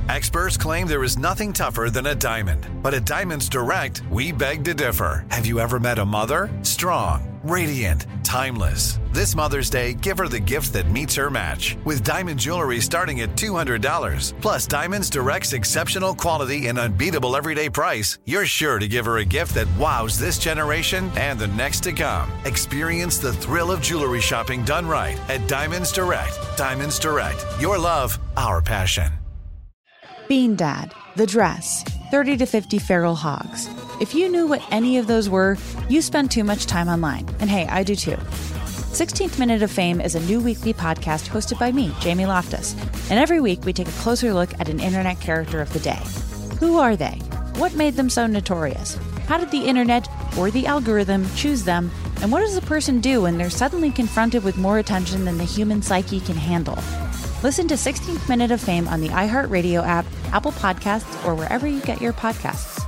Experts claim there is nothing tougher than a diamond. But at Diamonds Direct, we beg to differ. Have you ever met a mother? Strong, radiant, timeless. This Mother's Day, give her the gift that meets her match. With diamond jewelry starting at $200. Plus Diamonds Direct's exceptional quality and unbeatable everyday price, you're sure to give her a gift that wows this generation and the next to come. Experience the thrill of jewelry shopping done right at Diamonds Direct. Diamonds Direct. Your love, our passion. Bean Dad, The Dress, 30 to 50 Feral Hogs. If you knew what any of those were, you spend too much time online. And hey, I do too. 16th Minute of Fame is a new weekly podcast hosted by me, Jamie Loftus. And every week we take a closer look at an internet character of the day. Who are they? What made them so notorious? How did the internet or the algorithm choose them? And what does a person do when they're suddenly confronted with more attention than the human psyche can handle? Listen to 16th Minute of Fame on the iHeartRadio app, Apple Podcasts, or wherever you get your podcasts.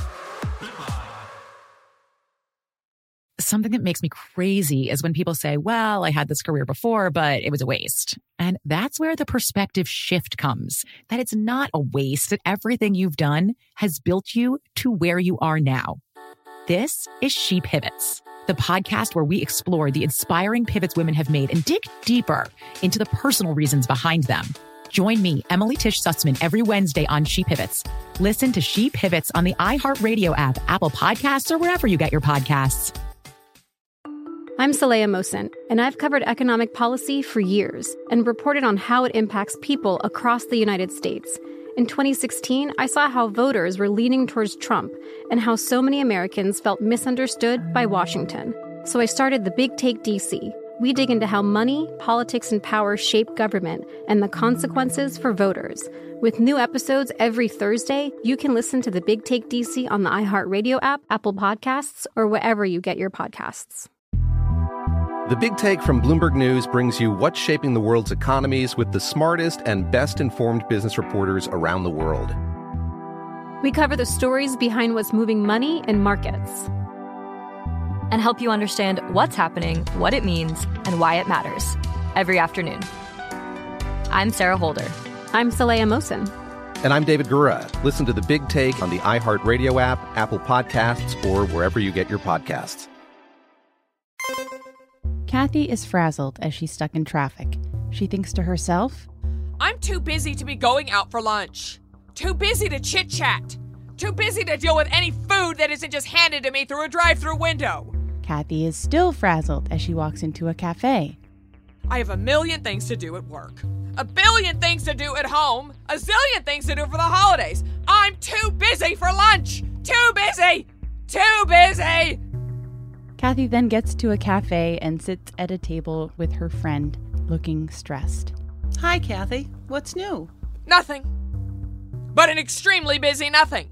Something that makes me crazy is when people say, well, I had this career before, but it was a waste. And that's where the perspective shift comes, that it's not a waste, that everything you've done has built you to where you are now. This is She Pivots, the podcast where we explore the inspiring pivots women have made and dig deeper into the personal reasons behind them. Join me, Emily Tish Sussman, every Wednesday on She Pivots. Listen to She Pivots on the iHeartRadio app, Apple Podcasts, or wherever you get your podcasts. I'm Saleha Mohsin, and I've covered economic policy for years and reported on how it impacts people across the United States. In 2016, I saw how voters were leaning towards Trump and how so many Americans felt misunderstood by Washington. So I started The Big Take DC. We dig into how money, politics, and power shape government and the consequences for voters. With new episodes every Thursday, you can listen to The Big Take DC on the iHeartRadio app, Apple Podcasts, or wherever you get your podcasts. The Big Take from Bloomberg News brings you what's shaping the world's economies with the smartest and best-informed business reporters around the world. We cover the stories behind what's moving money and markets. And help you understand what's happening, what it means, and why it matters. Every afternoon. I'm Sarah Holder. I'm Saleha Mohsin. And I'm David Gura. Listen to The Big Take on the iHeartRadio app, Apple Podcasts, or wherever you get your podcasts. Kathy is frazzled as she's stuck in traffic. She thinks to herself, I'm too busy to be going out for lunch. Too busy to chit-chat. Too busy to deal with any food that isn't just handed to me through a drive-thru window. Kathy is still frazzled as she walks into a cafe. I have a million things to do at work. A billion things to do at home. A zillion things to do for the holidays. I'm too busy for lunch. Too busy. Too busy. Kathy then gets to a cafe and sits at a table with her friend, looking stressed. Hi, Kathy. What's new? Nothing. But an extremely busy nothing.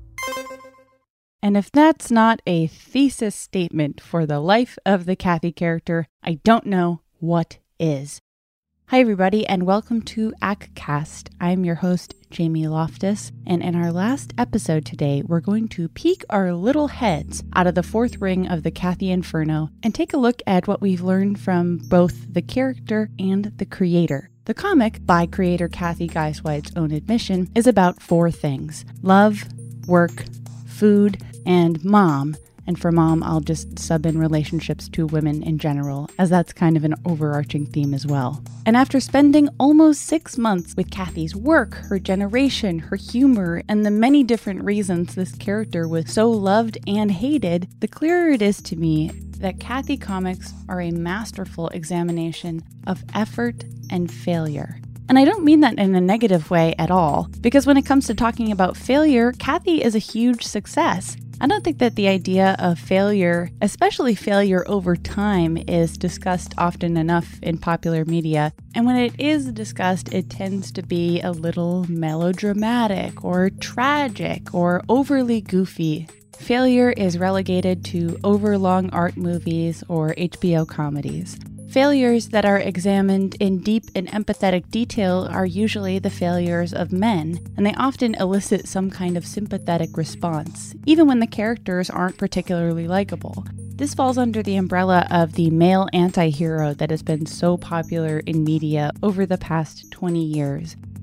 And if that's not a thesis statement for the life of the Kathy character, I don't know what is. Hi, everybody, and welcome to ACCast. I'm your host, Jamie Loftus, and in our last episode today, we're going to peek our little heads out of the fourth ring of the Kathy Inferno and take a look at what we've learned from both the character and the creator. The comic, by creator Kathy Guisewite's own admission, is about four things: love, work, food, and mom. And for mom, I'll just sub in relationships to women in general, as that's kind of an overarching theme as well. And after spending almost 6 months with Kathy's work, her generation, her humor, and the many different reasons this character was so loved and hated, the clearer it is to me that Kathy comics are a masterful examination of effort and failure. And I don't mean that in a negative way at all, because when it comes to talking about failure, Kathy is a huge success. I don't think that the idea of failure, especially failure over time, is discussed often enough in popular media. And when it is discussed, it tends to be a little melodramatic or tragic or overly goofy. Failure is relegated to overlong art movies or HBO comedies. Failures that are examined in deep and empathetic detail are usually the failures of men, and they often elicit some kind of sympathetic response, even when the characters aren't particularly likable. This falls under the umbrella of the male anti-hero that has been so popular in media over the past 20 years.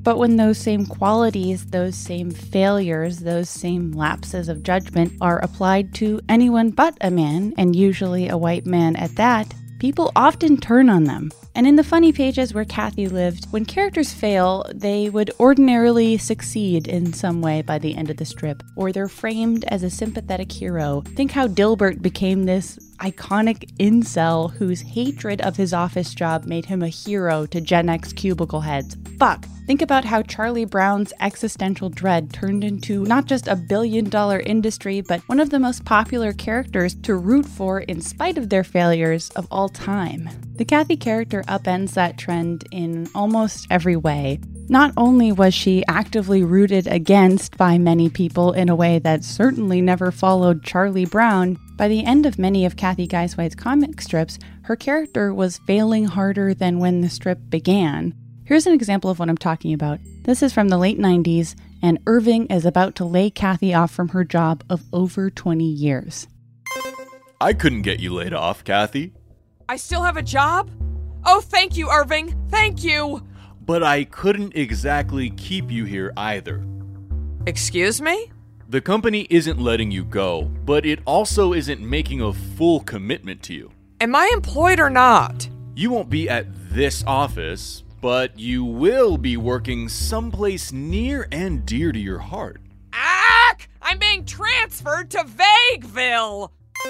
But when those same qualities, those same failures, those same lapses of judgment are applied to anyone but a man, and usually a white man at that, people often turn on them. And in the funny pages where Kathy lived, when characters fail, they would ordinarily succeed in some way by the end of the strip, or they're framed as a sympathetic hero. Think how Dilbert became this iconic incel whose hatred of his office job made him a hero to Gen X cubicle heads. Fuck. Think about how Charlie Brown's existential dread turned into not just a billion-dollar industry, but one of the most popular characters to root for in spite of their failures of all time. The Kathy character upends that trend in almost every way. Not only was she actively rooted against by many people in a way that certainly never followed Charlie Brown, by the end of many of Kathy Guy-White's comic strips, her character was failing harder than when the strip began. Here's an example of what I'm talking about. This is from the late 90s, and Irving is about to lay Kathy off from her job of over 20 years. I couldn't get you laid off, Kathy. I still have a job? Oh, thank you, Irving. Thank you. But I couldn't exactly keep you here either. Excuse me? The company isn't letting you go, but it also isn't making a full commitment to you. Am I employed or not? You won't be at this office, but you will be working someplace near and dear to your heart. Ack! I'm being transferred to Vagueville!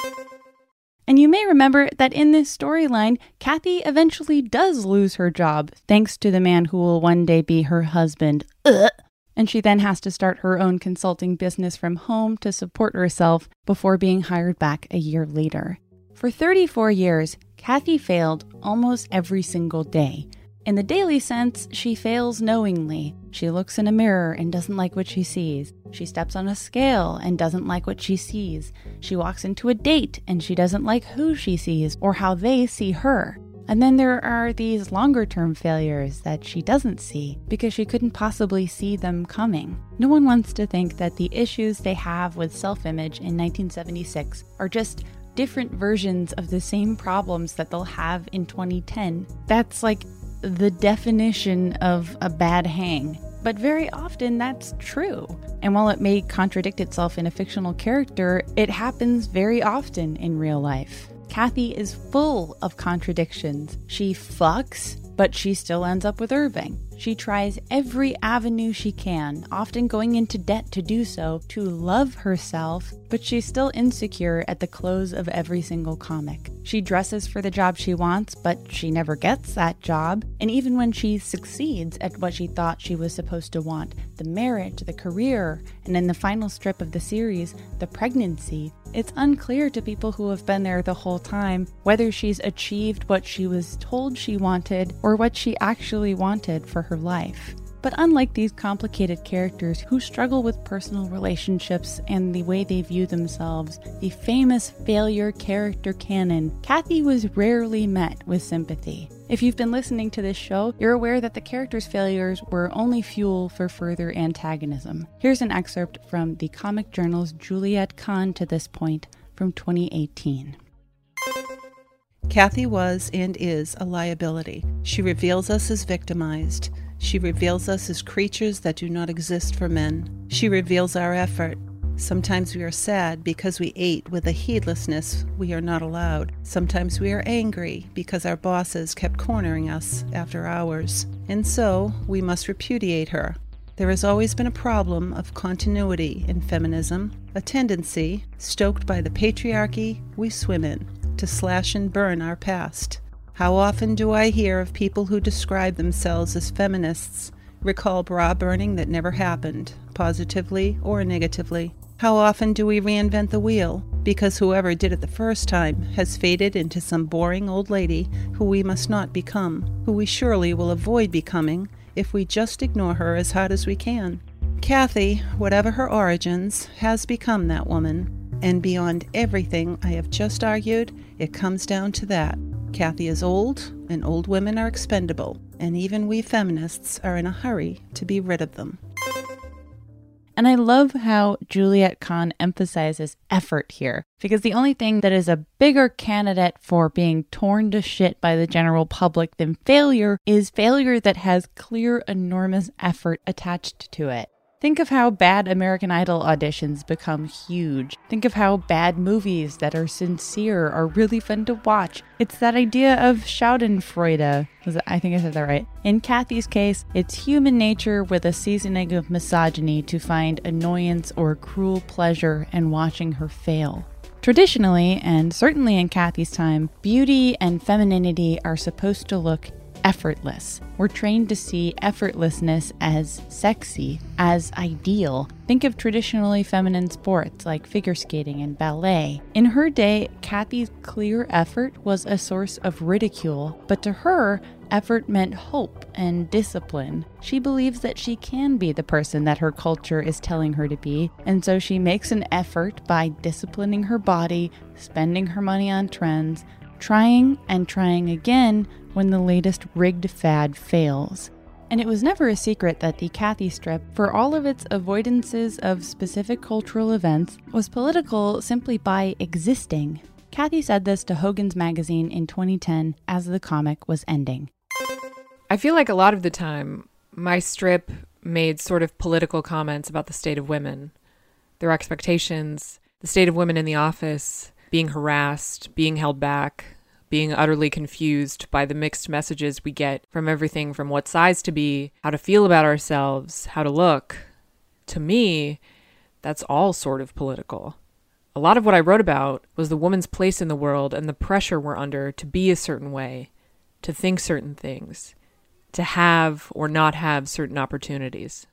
And you may remember that in this storyline, Kathy eventually does lose her job, thanks to the man who will one day be her husband. And she then has to start her own consulting business from home to support herself before being hired back a year later. For 34 years, Kathy failed almost every single day. In the daily sense, she fails knowingly. She looks in a mirror and doesn't like what she sees. She steps on a scale and doesn't like what she sees. She walks into a date and she doesn't like who she sees or how they see her. And then there are these longer-term failures that she doesn't see because she couldn't possibly see them coming. No one wants to think that the issues they have with self-image in 1976 are just different versions of the same problems that they'll have in 2010. That's like the definition of a bad hang. But very often that's true. And while it may contradict itself in a fictional character, it happens very often in real life. Kathy is full of contradictions. She fucks, but she still ends up with Irving. She tries every avenue she can, often going into debt to do so, to love herself, but she's still insecure at the close of every single comic. She dresses for the job she wants, but she never gets that job. And even when she succeeds at what she thought she was supposed to want, the marriage, the career, and in the final strip of the series, the pregnancy, it's unclear to people who have been there the whole time whether she's achieved what she was told she wanted or what she actually wanted for her life. But unlike these complicated characters who struggle with personal relationships and the way they view themselves, the famous failure character canon, Kathy was rarely met with sympathy. If you've been listening to this show, you're aware that the characters' failures were only fuel for further antagonism. Here's an excerpt from the Comic Journal's Juliet Kahn to this point from 2018. Kathy was and is a liability. She reveals us as victimized. She reveals us as creatures that do not exist for men. She reveals our effort. Sometimes we are sad because we ate with a heedlessness we are not allowed. Sometimes we are angry because our bosses kept cornering us after hours. And so, we must repudiate her. There has always been a problem of continuity in feminism, a tendency, stoked by the patriarchy we swim in, to slash and burn our past. How often do I hear of people who describe themselves as feminists recall bra burning that never happened, positively or negatively? How often do we reinvent the wheel because whoever did it the first time has faded into some boring old lady who we must not become, who we surely will avoid becoming if we just ignore her as hard as we can? Kathy, whatever her origins, has become that woman. And beyond everything I have just argued, it comes down to that. Kathy is old, and old women are expendable, and even we feminists are in a hurry to be rid of them. And I love how Juliette Kahn emphasizes effort here, because the only thing that is a bigger candidate for being torn to shit by the general public than failure is failure that has clear, enormous effort attached to it. Think of how bad American Idol auditions become huge. Think of how bad movies that are sincere are really fun to watch. It's that idea of schadenfreude. I think I said that right. In Kathy's case, it's human nature with a seasoning of misogyny to find annoyance or cruel pleasure in watching her fail. Traditionally, and certainly in Kathy's time, beauty and femininity are supposed to look effortless. We're trained to see effortlessness as sexy, as ideal. Think of traditionally feminine sports like figure skating and ballet. In her day, Kathy's clear effort was a source of ridicule, but to her, effort meant hope and discipline. She believes that she can be the person that her culture is telling her to be, and so she makes an effort by disciplining her body, spending her money on trends, trying and trying again when the latest rigged fad fails. And it was never a secret that the Kathy strip, for all of its avoidances of specific cultural events, was political simply by existing. Kathy said this to Hogan's Magazine in 2010 as the comic was ending. I feel like a lot of the time, my strip made sort of political comments about the state of women, their expectations, the state of women in the office, being harassed, being held back, being utterly confused by the mixed messages we get from everything from what size to be, how to feel about ourselves, how to look. To me, that's all sort of political. A lot of what I wrote about was the woman's place in the world and the pressure we're under to be a certain way, to think certain things, to have or not have certain opportunities.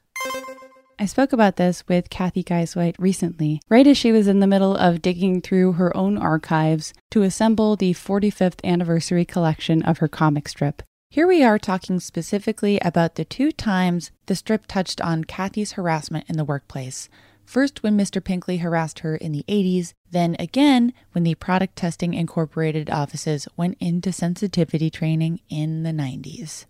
I spoke about this with Kathy Geisweit recently, right as she was in the middle of digging through her own archives to assemble the 45th anniversary collection of her comic strip. Here we are talking specifically about the 2 times the strip touched on Kathy's harassment in the workplace. First when Mr. Pinkley harassed her in the 80s, then again when the Product Testing Incorporated offices went into sensitivity training in the 90s.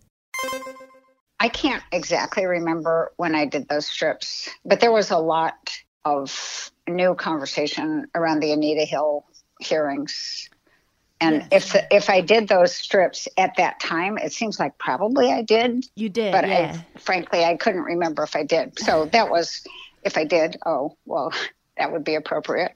I can't exactly remember when I did those strips, but there was a lot of new conversation around the Anita Hill hearings. And yes. If I did those strips at that time, it seems like probably I did. You did, but yeah. Frankly, I couldn't remember if I did. So that was, if I did, oh, well, that would be appropriate.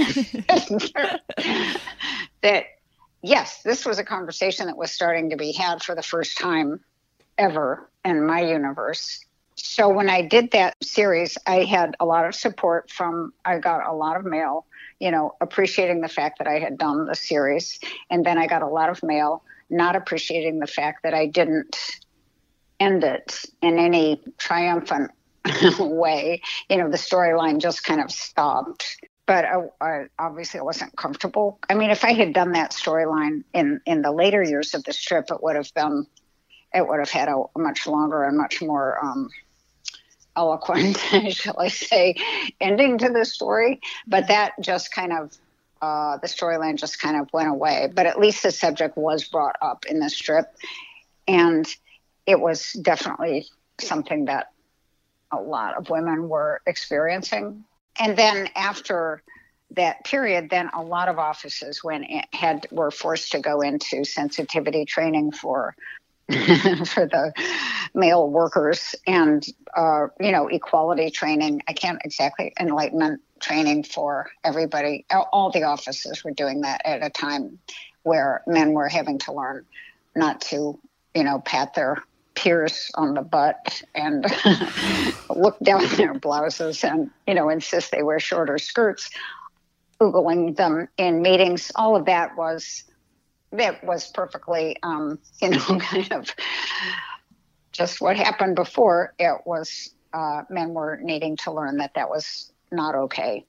That, yes, this was a conversation that was starting to be had for the first time ever in my universe. So when I did that series, I had a lot of support I got a lot of mail, appreciating the fact that I had done the series. And then I got a lot of mail not appreciating the fact that I didn't end it in any triumphant way. The storyline just kind of stopped. But I obviously wasn't comfortable. I mean, if I had done that storyline in the later years of the strip, it would have had a much longer and much more eloquent, shall I say, ending to the story. But that just kind of, the storyline just kind of went away. But at least the subject was brought up in the strip. And it was definitely something that a lot of women were experiencing. And then after that period, then a lot of offices were forced to go into sensitivity training for the male workers and, equality training. I can't exactly, enlightenment training for everybody. All the offices were doing that at a time where men were having to learn not to, pat their peers on the butt and look down their blouses and, insist they wear shorter skirts, oogling them in meetings. All of that was perfectly, kind of just what happened before. It was men were needing to learn that was not okay.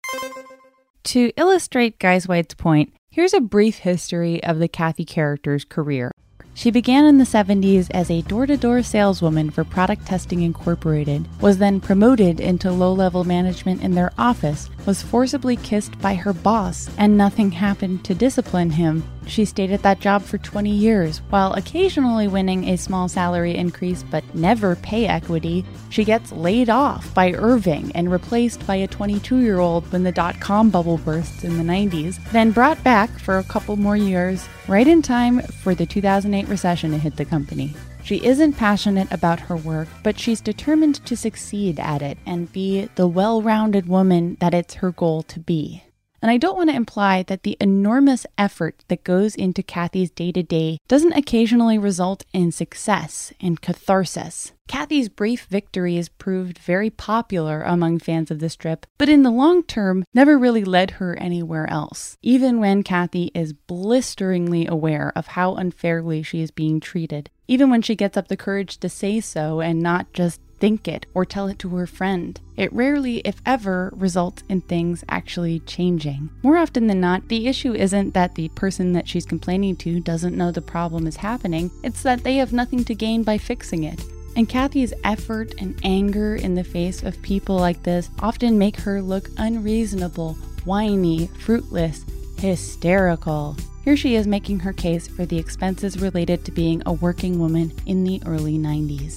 To illustrate Geisweit's point, here's a brief history of the Kathy character's career. She began in the 70s as a door-to-door saleswoman for Product Testing Incorporated, was then promoted into low-level management in their office, was forcibly kissed by her boss, and nothing happened to discipline him, She stayed at that job for 20 years, while occasionally winning a small salary increase but never pay equity. She gets laid off by Irving and replaced by a 22-year-old when the dot-com bubble bursts in the 90s, then brought back for a couple more years, right in time for the 2008 recession to hit the company. She isn't passionate about her work, but she's determined to succeed at it and be the well-rounded woman that it's her goal to be. And I don't want to imply that the enormous effort that goes into Kathy's day-to-day doesn't occasionally result in success and catharsis. Kathy's brief victories proved very popular among fans of the strip, but in the long term, never really led her anywhere else, even when Kathy is blisteringly aware of how unfairly she is being treated, even when she gets up the courage to say so and not just think it or tell it to her friend. It rarely, if ever, results in things actually changing. More often than not, the issue isn't that the person that she's complaining to doesn't know the problem is happening, it's that they have nothing to gain by fixing it. And Kathy's effort and anger in the face of people like this often make her look unreasonable, whiny, fruitless, hysterical. Here she is making her case for the expenses related to being a working woman in the early 90s.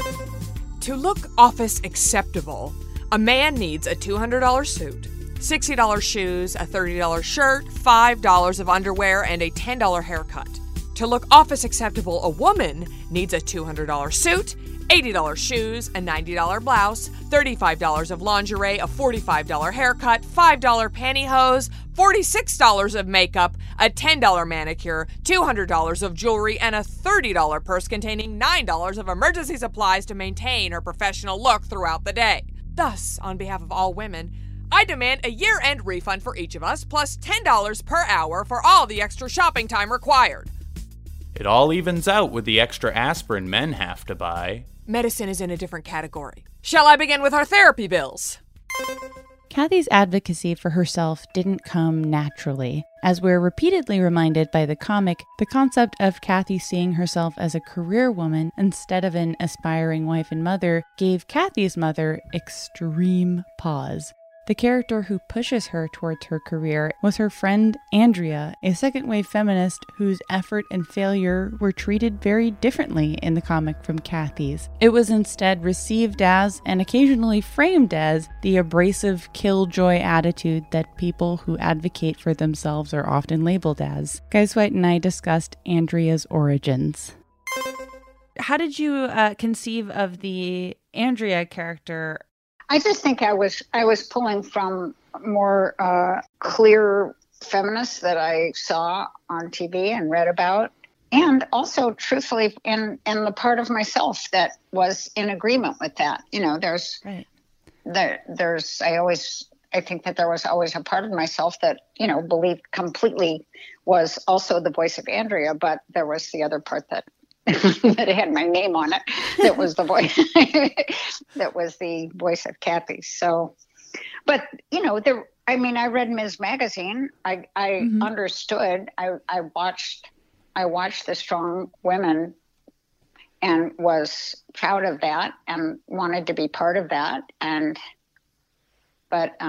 To look office acceptable, a man needs a $200 suit, $60 shoes, a $30 shirt, $5 of underwear, and a $10 haircut. To look office acceptable, a woman needs a $200 suit, $80 shoes, a $90 blouse, $35 of lingerie, a $45 haircut, $5 pantyhose, $46 of makeup, a $10 manicure, $200 of jewelry, and a $30 purse containing $9 of emergency supplies to maintain her professional look throughout the day. Thus, on behalf of all women, I demand a year-end refund for each of us, plus $10 per hour for all the extra shopping time required. It all evens out with the extra aspirin men have to buy. Medicine is in a different category. Shall I begin with our therapy bills? Kathy's advocacy for herself didn't come naturally. As we're repeatedly reminded by the comic, the concept of Kathy seeing herself as a career woman instead of an aspiring wife and mother gave Kathy's mother extreme pause. The character who pushes her towards her career was her friend Andrea, a second-wave feminist whose effort and failure were treated very differently in the comic from Kathy's. It was instead received as, and occasionally framed as, the abrasive killjoy attitude that people who advocate for themselves are often labeled as. Guys White and I discussed Andrea's origins. How did you conceive of the Andrea character? I just think I was pulling from more clear feminists that I saw on TV and read about, and also truthfully in the part of myself that was in agreement with that. You know, I think that there was always a part of myself that, you know, believed completely was also the voice of Andrea, but there was the other part that that had my name on it, that was the voice that was the voice of Kathy. So, but you know, I read Ms. Magazine. I understood. I watched The Strong Women and was proud of that and wanted to be part of that. But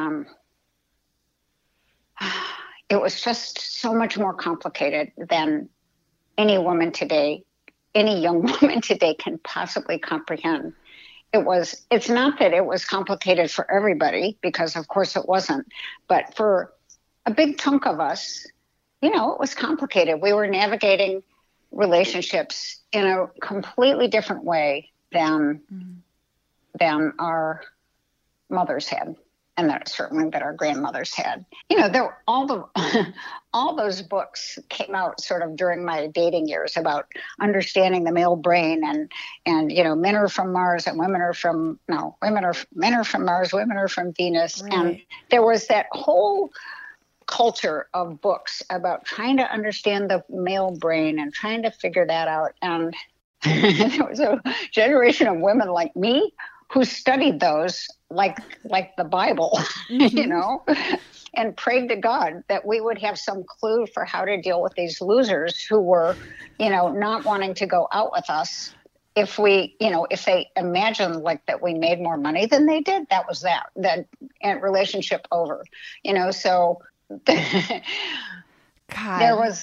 it was just so much more complicated than any young woman today can possibly comprehend. It's not that it was complicated for everybody, because of course it wasn't, but for a big chunk of us, you know, it was complicated. We were navigating relationships in a completely different way than our mothers had. And that certainly that our grandmothers had. You know, all those books came out sort of during my dating years about understanding the male brain, and you know, men are from Mars and men are from Mars, women are from Venus, right. And there was that whole culture of books about trying to understand the male brain and trying to figure that out. And there was a generation of women like me who studied those like the Bible, you know, and prayed to God that we would have some clue for how to deal with these losers who were, you know, not wanting to go out with us. If they imagined like that we made more money than they did, that was that and relationship over, you know, so God. there was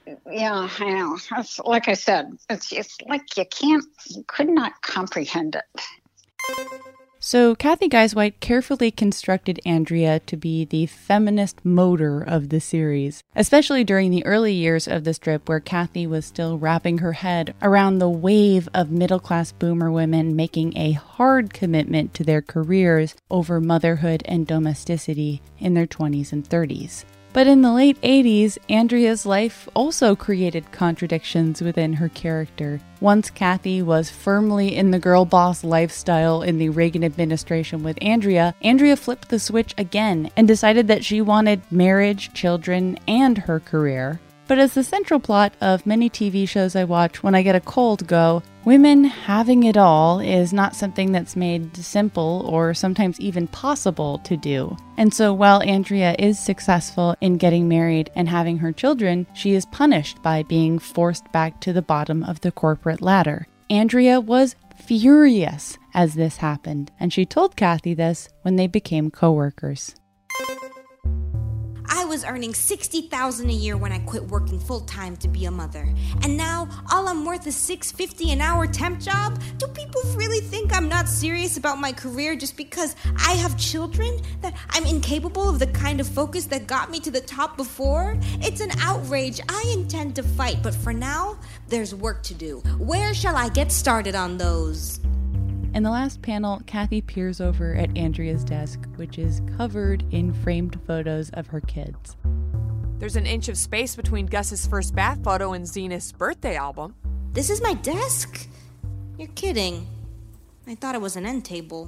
Yeah, I know. It's, like I said, it's like you could not comprehend it. So Kathy Guisewite carefully constructed Andrea to be the feminist motor of the series, especially during the early years of the strip where Kathy was still wrapping her head around the wave of middle-class boomer women making a hard commitment to their careers over motherhood and domesticity in their 20s and 30s. But in the late 80s, Andrea's life also created contradictions within her character. Once Kathy was firmly in the girl boss lifestyle in the Reagan administration with Andrea flipped the switch again and decided that she wanted marriage, children, and her career. But as the central plot of many TV shows I watch when I get a cold go, women having it all is not something that's made simple or sometimes even possible to do. And so while Andrea is successful in getting married and having her children, she is punished by being forced back to the bottom of the corporate ladder. Andrea was furious as this happened, and she told Kathy this when they became co-workers. I was earning $60,000 a year when I quit working full-time to be a mother. And now, all I'm worth is $6.50 an hour temp job? Do people really think I'm not serious about my career just because I have children? That I'm incapable of the kind of focus that got me to the top before? It's an outrage I intend to fight, but for now, there's work to do. Where shall I get started on those? In the last panel, Kathy peers over at Andrea's desk, which is covered in framed photos of her kids. There's an inch of space between Gus's first bath photo and Zenith's birthday album. This is my desk? You're kidding. I thought it was an end table.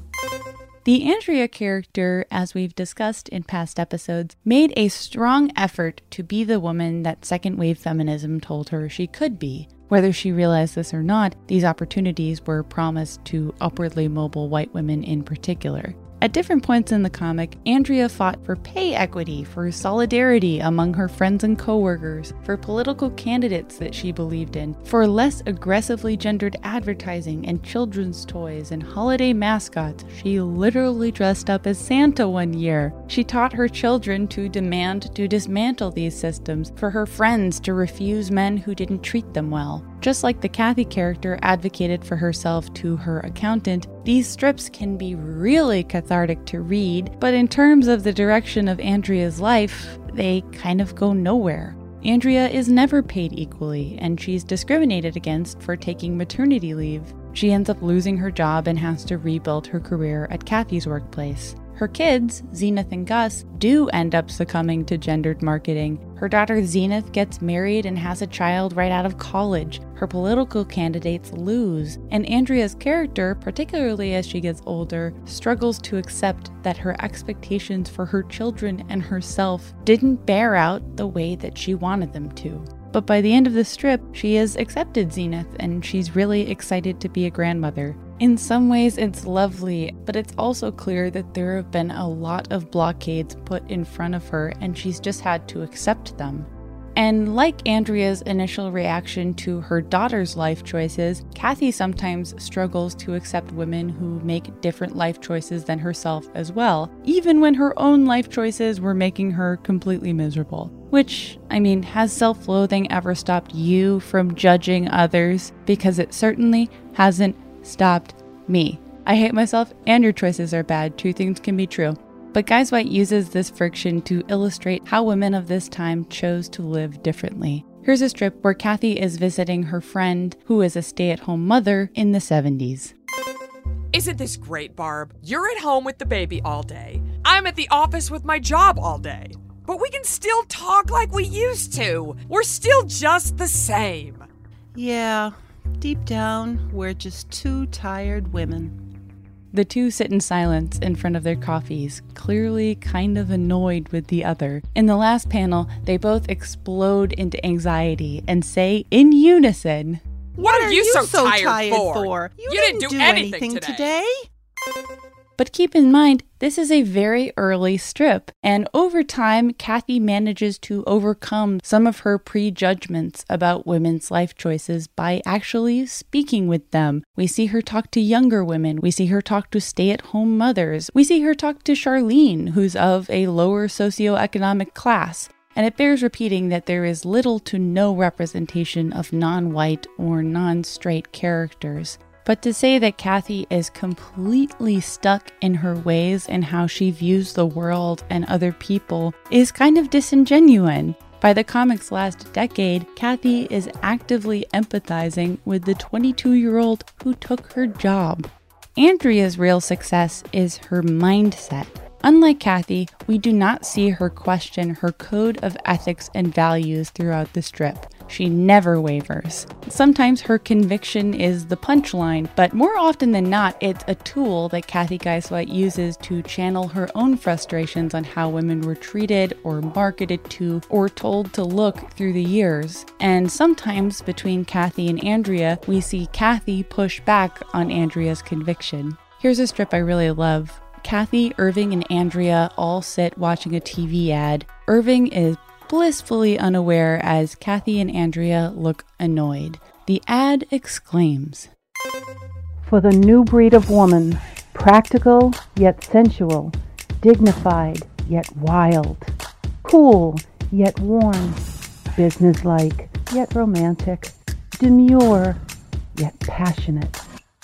The Andrea character, as we've discussed in past episodes, made a strong effort to be the woman that second-wave feminism told her she could be. Whether she realized this or not, these opportunities were promised to upwardly mobile white women in particular. At different points in the comic, Andrea fought for pay equity, for solidarity among her friends and coworkers, for political candidates that she believed in, for less aggressively gendered advertising and children's toys and holiday mascots. She literally dressed up as Santa one year. She taught her children to demand to dismantle these systems, for her friends to refuse men who didn't treat them well. Just like the Kathy character advocated for herself to her accountant, these strips can be really cathartic to read, but in terms of the direction of Andrea's life, they kind of go nowhere. Andrea is never paid equally, and she's discriminated against for taking maternity leave. She ends up losing her job and has to rebuild her career at Kathy's workplace. Her kids, Zenith and Gus, do end up succumbing to gendered marketing. Her daughter Zenith gets married and has a child right out of college. Her political candidates lose. And Andrea's character, particularly as she gets older, struggles to accept that her expectations for her children and herself didn't bear out the way that she wanted them to. But by the end of the strip, she has accepted Zenith and she's really excited to be a grandmother. In some ways, it's lovely, but it's also clear that there have been a lot of blockades put in front of her and she's just had to accept them. And like Andrea's initial reaction to her daughter's life choices, Kathy sometimes struggles to accept women who make different life choices than herself as well, even when her own life choices were making her completely miserable. Which, has self-loathing ever stopped you from judging others? Because it certainly hasn't stopped me. I hate myself and your choices are bad. Two things can be true. But Guisewite uses this friction to illustrate how women of this time chose to live differently. Here's a strip where Kathy is visiting her friend who is a stay-at-home mother in the 70s. Isn't this great, Barb? You're at home with the baby all day. I'm at the office with my job all day. But we can still talk like we used to. We're still just the same. Yeah, deep down, we're just two tired women. The two sit in silence in front of their coffees, clearly kind of annoyed with the other. In the last panel, they both explode into anxiety and say in unison, "What are you so tired for? You didn't do anything today. But keep in mind, this is a very early strip, and over time, Kathy manages to overcome some of her prejudgments about women's life choices by actually speaking with them. We see her talk to younger women, we see her talk to stay-at-home mothers, we see her talk to Charlene, who's of a lower socioeconomic class. and it bears repeating that there is little to no representation of non-white or non-straight characters. But to say that Kathy is completely stuck in her ways and how she views the world and other people is kind of disingenuous. By the comic's last decade, Kathy is actively empathizing with the 22-year-old who took her job. Andrea's real success is her mindset. Unlike Kathy, we do not see her question her code of ethics and values throughout the strip. She never wavers. Sometimes her conviction is the punchline, but more often than not, it's a tool that Kathy Guy-White uses to channel her own frustrations on how women were treated or marketed to or told to look through the years. And sometimes between Kathy and Andrea, we see Kathy push back on Andrea's conviction. Here's a strip I really love. Kathy, Irving, and Andrea all sit watching a TV ad. Irving is blissfully unaware as Kathy and Andrea look annoyed. The ad exclaims, "For the new breed of woman, practical yet sensual, dignified yet wild, cool yet warm, businesslike yet romantic, demure yet passionate."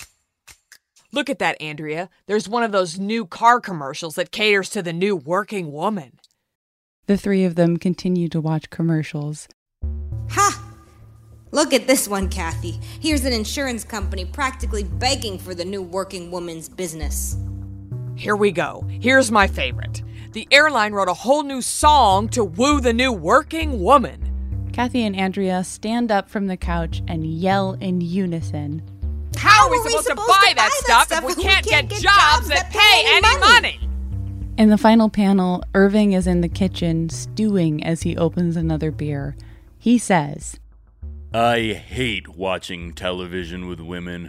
Look at that, Andrea. There's one of those new car commercials that caters to the new working woman. The three of them continue to watch commercials. Ha! Look at this one, Kathy. Here's an insurance company practically begging for the new working woman's business. Here we go. Here's my favorite. The airline wrote a whole new song to woo the new working woman. Kathy and Andrea stand up from the couch and yell in unison. How are we supposed to buy that stuff if we can't get jobs that pay any money? In the final panel, Irving is in the kitchen stewing as he opens another beer. He says, "I hate watching television with women."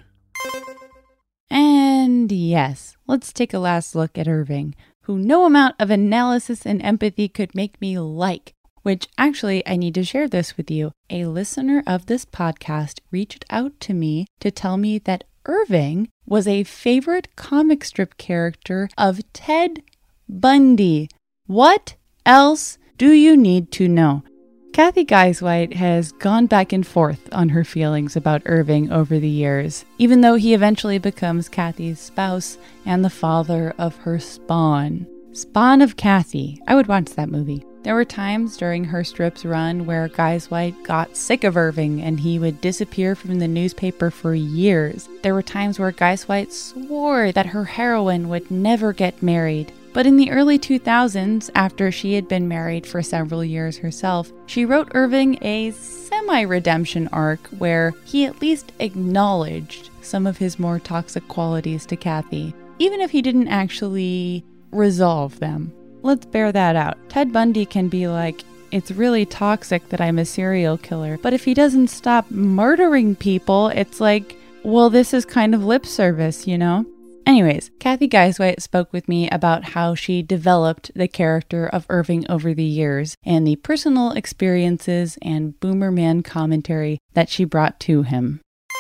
And yes, let's take a last look at Irving, who no amount of analysis and empathy could make me like. Which actually, I need to share this with you. A listener of this podcast reached out to me to tell me that Irving was a favorite comic strip character of Ted Bundy. What else do you need to know? Kathy Guy-White has gone back and forth on her feelings about Irving over the years, even though he eventually becomes Kathy's spouse and the father of her spawn. Spawn of Kathy. I would watch that movie. There were times during her strip's run where Guy-White got sick of Irving and he would disappear from the newspaper for years. There were times where Guy-White swore that her heroine would never get married. But in the early 2000s, after she had been married for several years herself, she wrote Irving a semi-redemption arc where he at least acknowledged some of his more toxic qualities to Kathy, even if he didn't actually resolve them. Let's bear that out. Ted Bundy can be like, it's really toxic that I'm a serial killer, but if he doesn't stop murdering people, it's like, well, this is kind of lip service, you know? Anyways, Kathy Guy-White spoke with me about how she developed the character of Irving over the years and the personal experiences and boomer man commentary that she brought to him.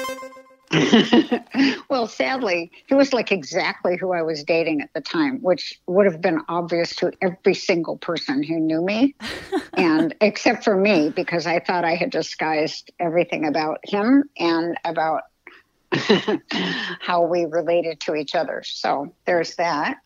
Well, sadly, he was like exactly who I was dating at the time, which would have been obvious to every single person who knew me, and except for me, because I thought I had disguised everything about him and about how we related to each other. So there's that.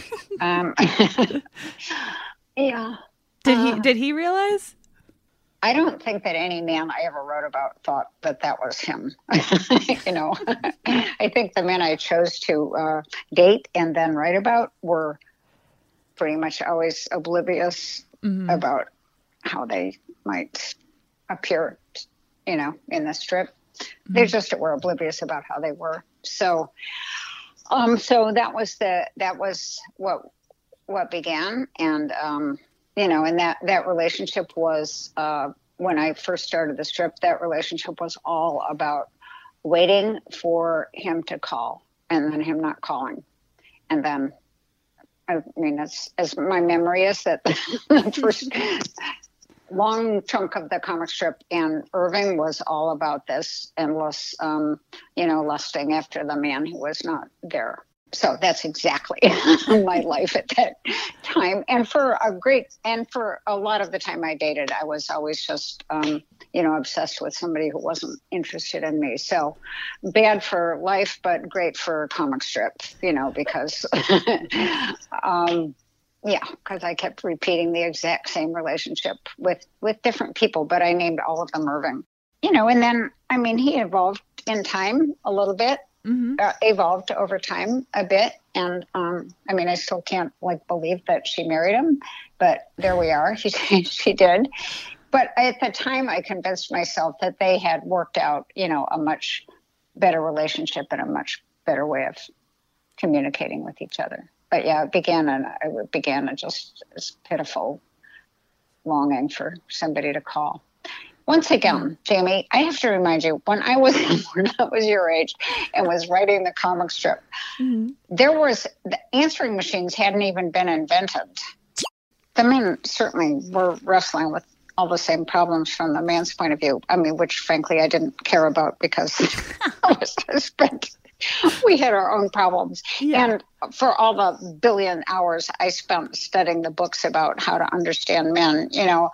Yeah. Did he realize? I don't think that any man I ever wrote about thought that that was him. You know, I think the men I chose to date and then write about were pretty much always oblivious about how they might appear, you know, in the strip. They just were oblivious about how they were. So, so that was what began, and you know, and that relationship was when I first started the strip. That relationship was all about waiting for him to call, and then him not calling, and then I mean, as my memory is, that the first long chunk of the comic strip and Irving was all about this endless, you know, lusting after the man who was not there. So that's exactly my life at that time. And for a lot of the time I dated, I was always just, obsessed with somebody who wasn't interested in me. So bad for life, but great for comic strip, because, because I kept repeating the exact same relationship with different people, but I named all of them Irving, and then, he evolved in time a little bit. Mm-hmm. Evolved over time a bit, and I still can't believe that she married him, but there we are. She did, but at the time I convinced myself that they had worked out, a much better relationship and a much better way of communicating with each other. But yeah, it began just this pitiful longing for somebody to call. Once again, Jamie, I have to remind you, when I was your age and was writing the comic strip, the answering machines hadn't even been invented. The men certainly were wrestling with all the same problems from the man's point of view. Which frankly I didn't care about because we had our own problems. Yeah. And for all the billion hours I spent studying the books about how to understand men,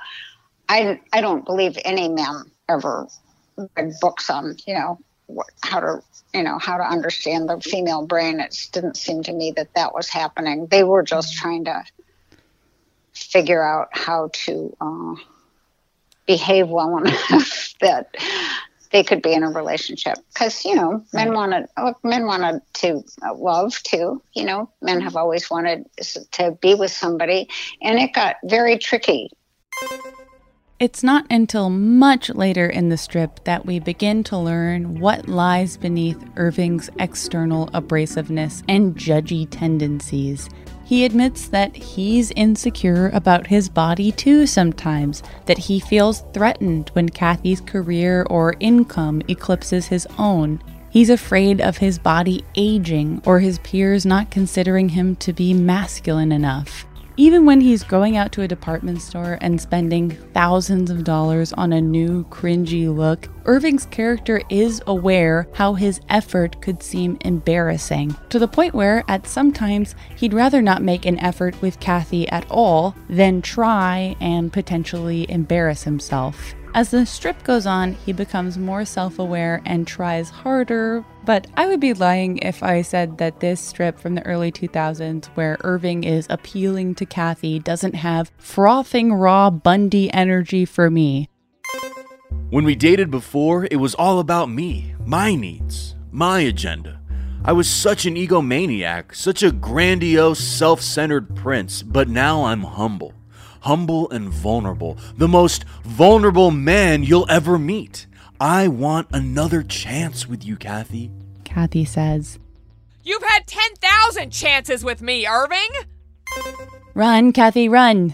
I don't believe any man ever read books on, how to understand the female brain. It didn't seem to me that was happening. They were just trying to figure out how to behave well enough that they could be in a relationship. Because, men wanted to love too. Men have always wanted to be with somebody, and it got very tricky. It's not until much later in the strip that we begin to learn what lies beneath Irving's external abrasiveness and judgy tendencies. He admits that he's insecure about his body too sometimes, that he feels threatened when Kathy's career or income eclipses his own. He's afraid of his body aging or his peers not considering him to be masculine enough. Even when he's going out to a department store and spending thousands of dollars on a new cringy look, Irving's character is aware how his effort could seem embarrassing, to the point where at some times he'd rather not make an effort with Kathy at all than try and potentially embarrass himself. As the strip goes on, he becomes more self-aware and tries harder, but I would be lying if I said that this strip from the early 2000s, where Irving is appealing to Kathy, doesn't have frothing raw Bundy energy for me. When we dated before, it was all about me, my needs, my agenda. I was such an egomaniac, such a grandiose, self-centered prince, but now I'm humble and vulnerable, the most vulnerable man you'll ever meet. I want another chance with you, Kathy. Kathy says, "You've had 10,000 chances with me, Irving!" Run, Kathy, run.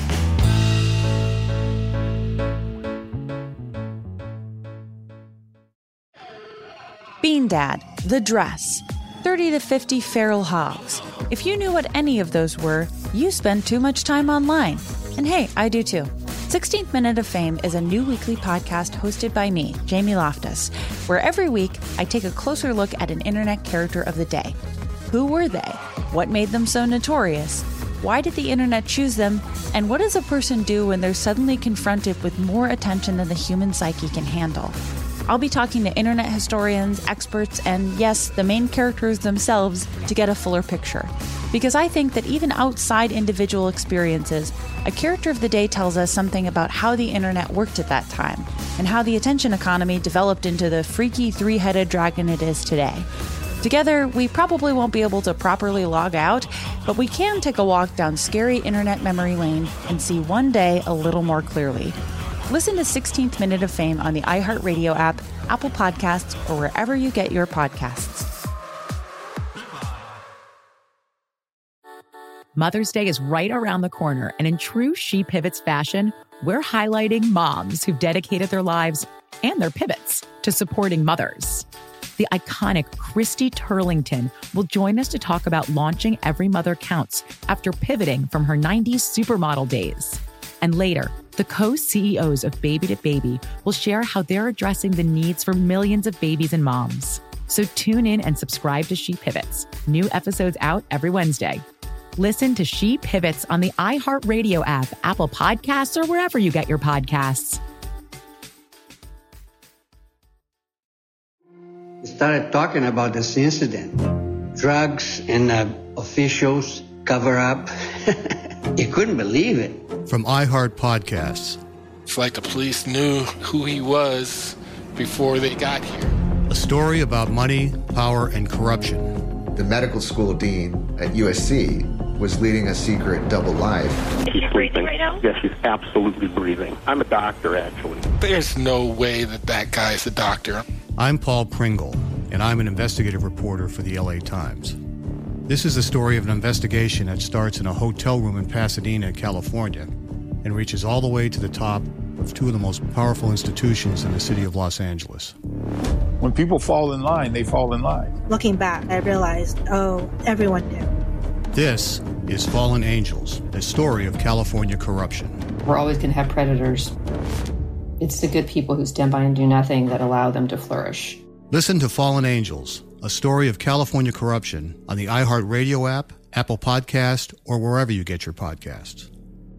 Bean Dad, The Dress, 30 to 50 Feral Hogs. If you knew what any of those were, you spend too much time online. And hey, I do too. 16th Minute of Fame is a new weekly podcast hosted by me, Jamie Loftus, where every week I take a closer look at an internet character of the day. Who were they? What made them so notorious? Why did the internet choose them? And what does a person do when they're suddenly confronted with more attention than the human psyche can handle? I'll be talking to internet historians, experts, and yes, the main characters themselves to get a fuller picture. Because I think that even outside individual experiences, a character of the day tells us something about how the internet worked at that time, and how the attention economy developed into the freaky three-headed dragon it is today. Together, we probably won't be able to properly log out, but we can take a walk down scary internet memory lane and see one day a little more clearly. Listen to 16th Minute of Fame on the iHeartRadio app, Apple Podcasts, or wherever you get your podcasts. Mother's Day is right around the corner, and in true She Pivots fashion, we're highlighting moms who've dedicated their lives and their pivots to supporting mothers. The iconic Christy Turlington will join us to talk about launching Every Mother Counts after pivoting from her 90s supermodel days. And later, the co-CEOs of Baby to Baby will share how they're addressing the needs for millions of babies and moms. So tune in and subscribe to She Pivots. New episodes out every Wednesday. Listen to She Pivots on the iHeartRadio app, Apple Podcasts, or wherever you get your podcasts. We started talking about this incident. Drugs and officials cover up. You couldn't believe it. From iHeart Podcasts. It's like the police knew who he was before they got here. A story about money, power, and corruption. The medical school dean at USC was leading a secret double life. She's breathing right now? Yes, she's absolutely breathing. I'm a doctor, actually. There's no way that guy's a doctor. I'm Paul Pringle, and I'm an investigative reporter for the LA Times. This is the story of an investigation that starts in a hotel room in Pasadena, California, and reaches all the way to the top of two of the most powerful institutions in the city of Los Angeles. When people fall in line, they fall in line. Looking back, I realized, everyone knew. This is Fallen Angels, the story of California corruption. We're always going to have predators. It's the good people who stand by and do nothing that allow them to flourish. Listen to Fallen Angels, a story of California corruption on the iHeartRadio app, Apple Podcast, or wherever you get your podcasts.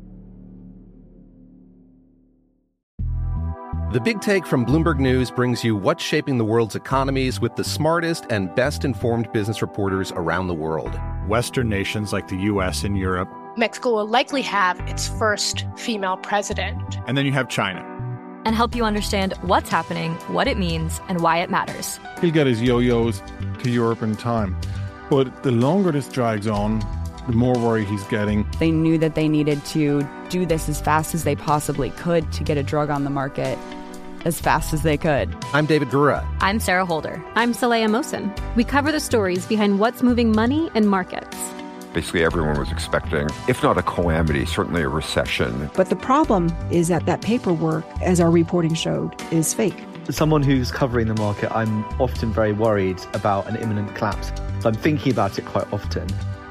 The Big Take from Bloomberg News brings you what's shaping the world's economies with the smartest and best-informed business reporters around the world. Western nations like the U.S. and Europe. Mexico will likely have its first female president. And then you have China. And help you understand what's happening, what it means, and why it matters. He'll get his yo-yos to Europe in time. But the longer this drags on, the more worry he's getting. They knew that they needed to do this as fast as they possibly could to get a drug on the market as fast as they could. I'm David Gura. I'm Sarah Holder. I'm Saleha Mohsen. We cover the stories behind what's moving money and markets. Basically, everyone was expecting, if not a calamity, certainly a recession. But the problem is that paperwork, as our reporting showed, is fake. As someone who's covering the market, I'm often very worried about an imminent collapse. So I'm thinking about it quite often.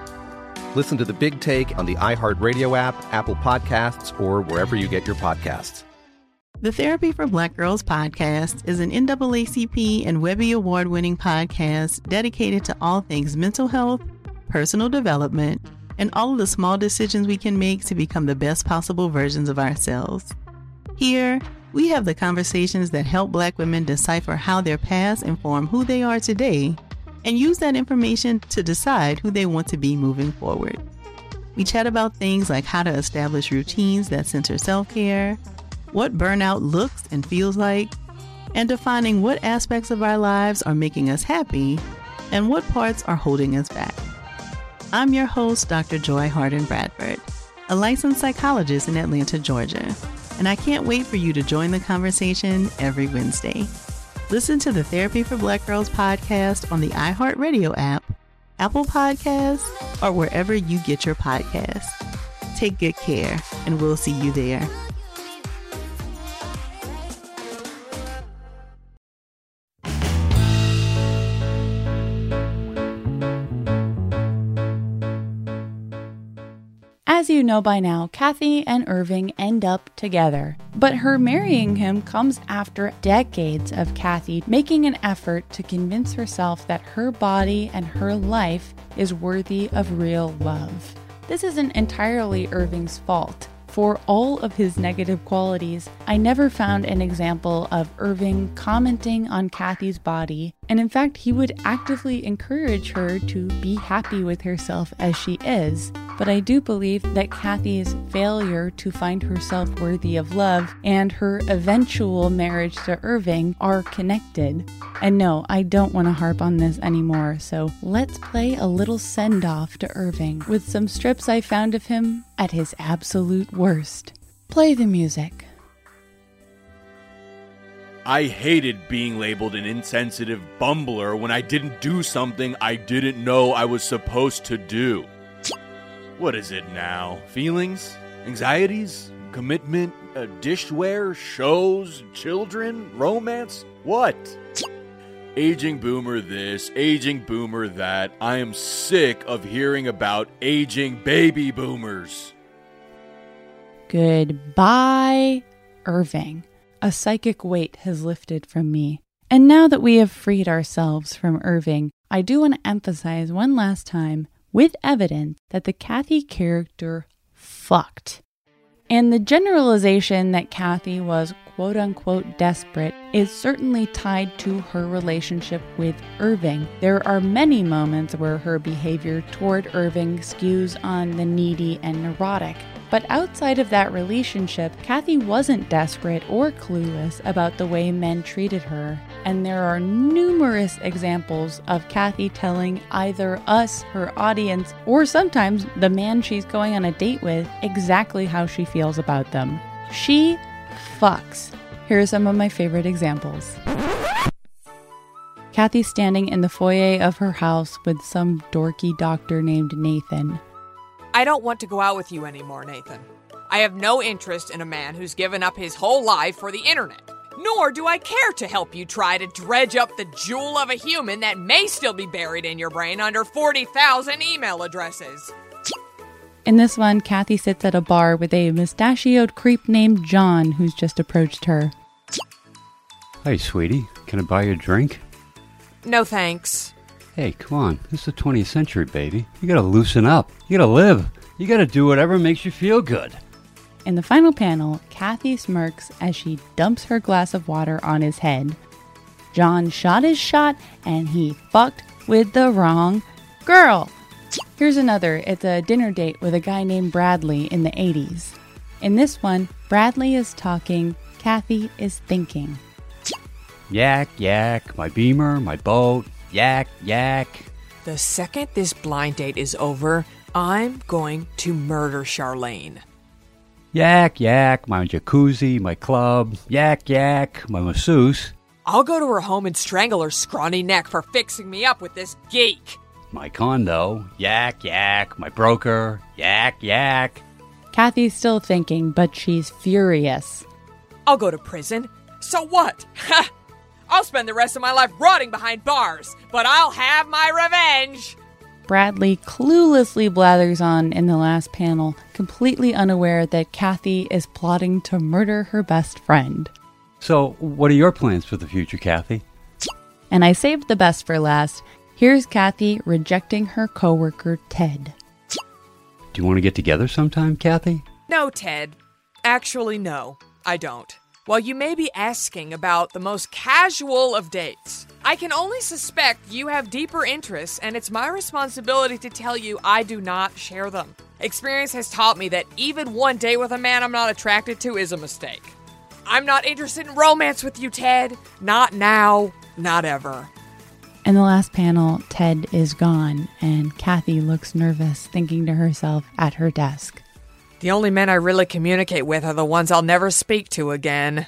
Listen to The Big Take on the iHeartRadio app, Apple Podcasts, or wherever you get your podcasts. The Therapy for Black Girls podcast is an NAACP and Webby Award-winning podcast dedicated to all things mental health, personal development, and all of the small decisions we can make to become the best possible versions of ourselves. Here, we have the conversations that help Black women decipher how their past inform who they are today and use that information to decide who they want to be moving forward. We chat about things like how to establish routines that center self-care, what burnout looks and feels like, and defining what aspects of our lives are making us happy and what parts are holding us back. I'm your host, Dr. Joy Harden Bradford, a licensed psychologist in Atlanta, Georgia, and I can't wait for you to join the conversation every Wednesday. Listen to the Therapy for Black Girls podcast on the iHeartRadio app, Apple Podcasts, or wherever you get your podcasts. Take good care, and we'll see you there. As you know by now, Kathy and Irving end up together, but her marrying him comes after decades of Kathy making an effort to convince herself that her body and her life is worthy of real love. This isn't entirely Irving's fault. For all of his negative qualities, I never found an example of Irving commenting on Kathy's body, and in fact, he would actively encourage her to be happy with herself as she is. But I do believe that Kathy's failure to find herself worthy of love and her eventual marriage to Irving are connected. And no, I don't want to harp on this anymore, so let's play a little send-off to Irving with some strips I found of him at his absolute worst. Play the music. I hated being labeled an insensitive bumbler when I didn't do something I didn't know I was supposed to do. What is it now? Feelings? Anxieties? Commitment? Dishware? Shows? Children? Romance? What? Aging boomer this, aging boomer that. I am sick of hearing about aging baby boomers. Goodbye, Irving. A psychic weight has lifted from me. And now that we have freed ourselves from Irving, I do want to emphasize one last time, with evidence, that the Kathy character fucked. And the generalization that Kathy was quote-unquote desperate is certainly tied to her relationship with Irving. There are many moments where her behavior toward Irving skews on the needy and neurotic. But outside of that relationship, Kathy wasn't desperate or clueless about the way men treated her. And there are numerous examples of Kathy telling either us, her audience, or sometimes the man she's going on a date with exactly how she feels about them. She fucks. Here are some of my favorite examples. Kathy standing in the foyer of her house with some dorky doctor named Nathan. I don't want to go out with you anymore, Nathan. I have no interest in a man who's given up his whole life for the internet. Nor do I care to help you try to dredge up the jewel of a human that may still be buried in your brain under 40,000 email addresses. In this one, Kathy sits at a bar with a mustachioed creep named John who's just approached her. Hey, sweetie, can I buy you a drink? No thanks. Hey, come on. This is the 20th century, baby. You gotta loosen up. You gotta live. You gotta do whatever makes you feel good. In the final panel, Kathy smirks as she dumps her glass of water on his head. John shot his shot, and he fucked with the wrong girl. Here's another. It's a dinner date with a guy named Bradley in the 80s. In this one, Bradley is talking, Kathy is thinking. Yak, yak, my beamer, my boat. Yak, yak. The second this blind date is over, I'm going to murder Charlene. Yak, yak, my jacuzzi, my club. Yak, yak, my masseuse. I'll go to her home and strangle her scrawny neck for fixing me up with this geek. My condo. Yak, yak, my broker. Yak, yak. Kathy's still thinking, but she's furious. I'll go to prison. So what? Ha! I'll spend the rest of my life rotting behind bars, but I'll have my revenge! Bradley cluelessly blathers on in the last panel, completely unaware that Kathy is plotting to murder her best friend. So, what are your plans for the future, Kathy? And I saved the best for last. Here's Kathy rejecting her coworker, Ted. Do you want to get together sometime, Kathy? No, Ted. Actually, no, I don't. While you may be asking about the most casual of dates, I can only suspect you have deeper interests, and it's my responsibility to tell you I do not share them. Experience has taught me that even one date with a man I'm not attracted to is a mistake. I'm not interested in romance with you, Ted. Not now, not ever. In the last panel, Ted is gone, and Kathy looks nervous, thinking to herself at her desk. The only men I really communicate with are the ones I'll never speak to again.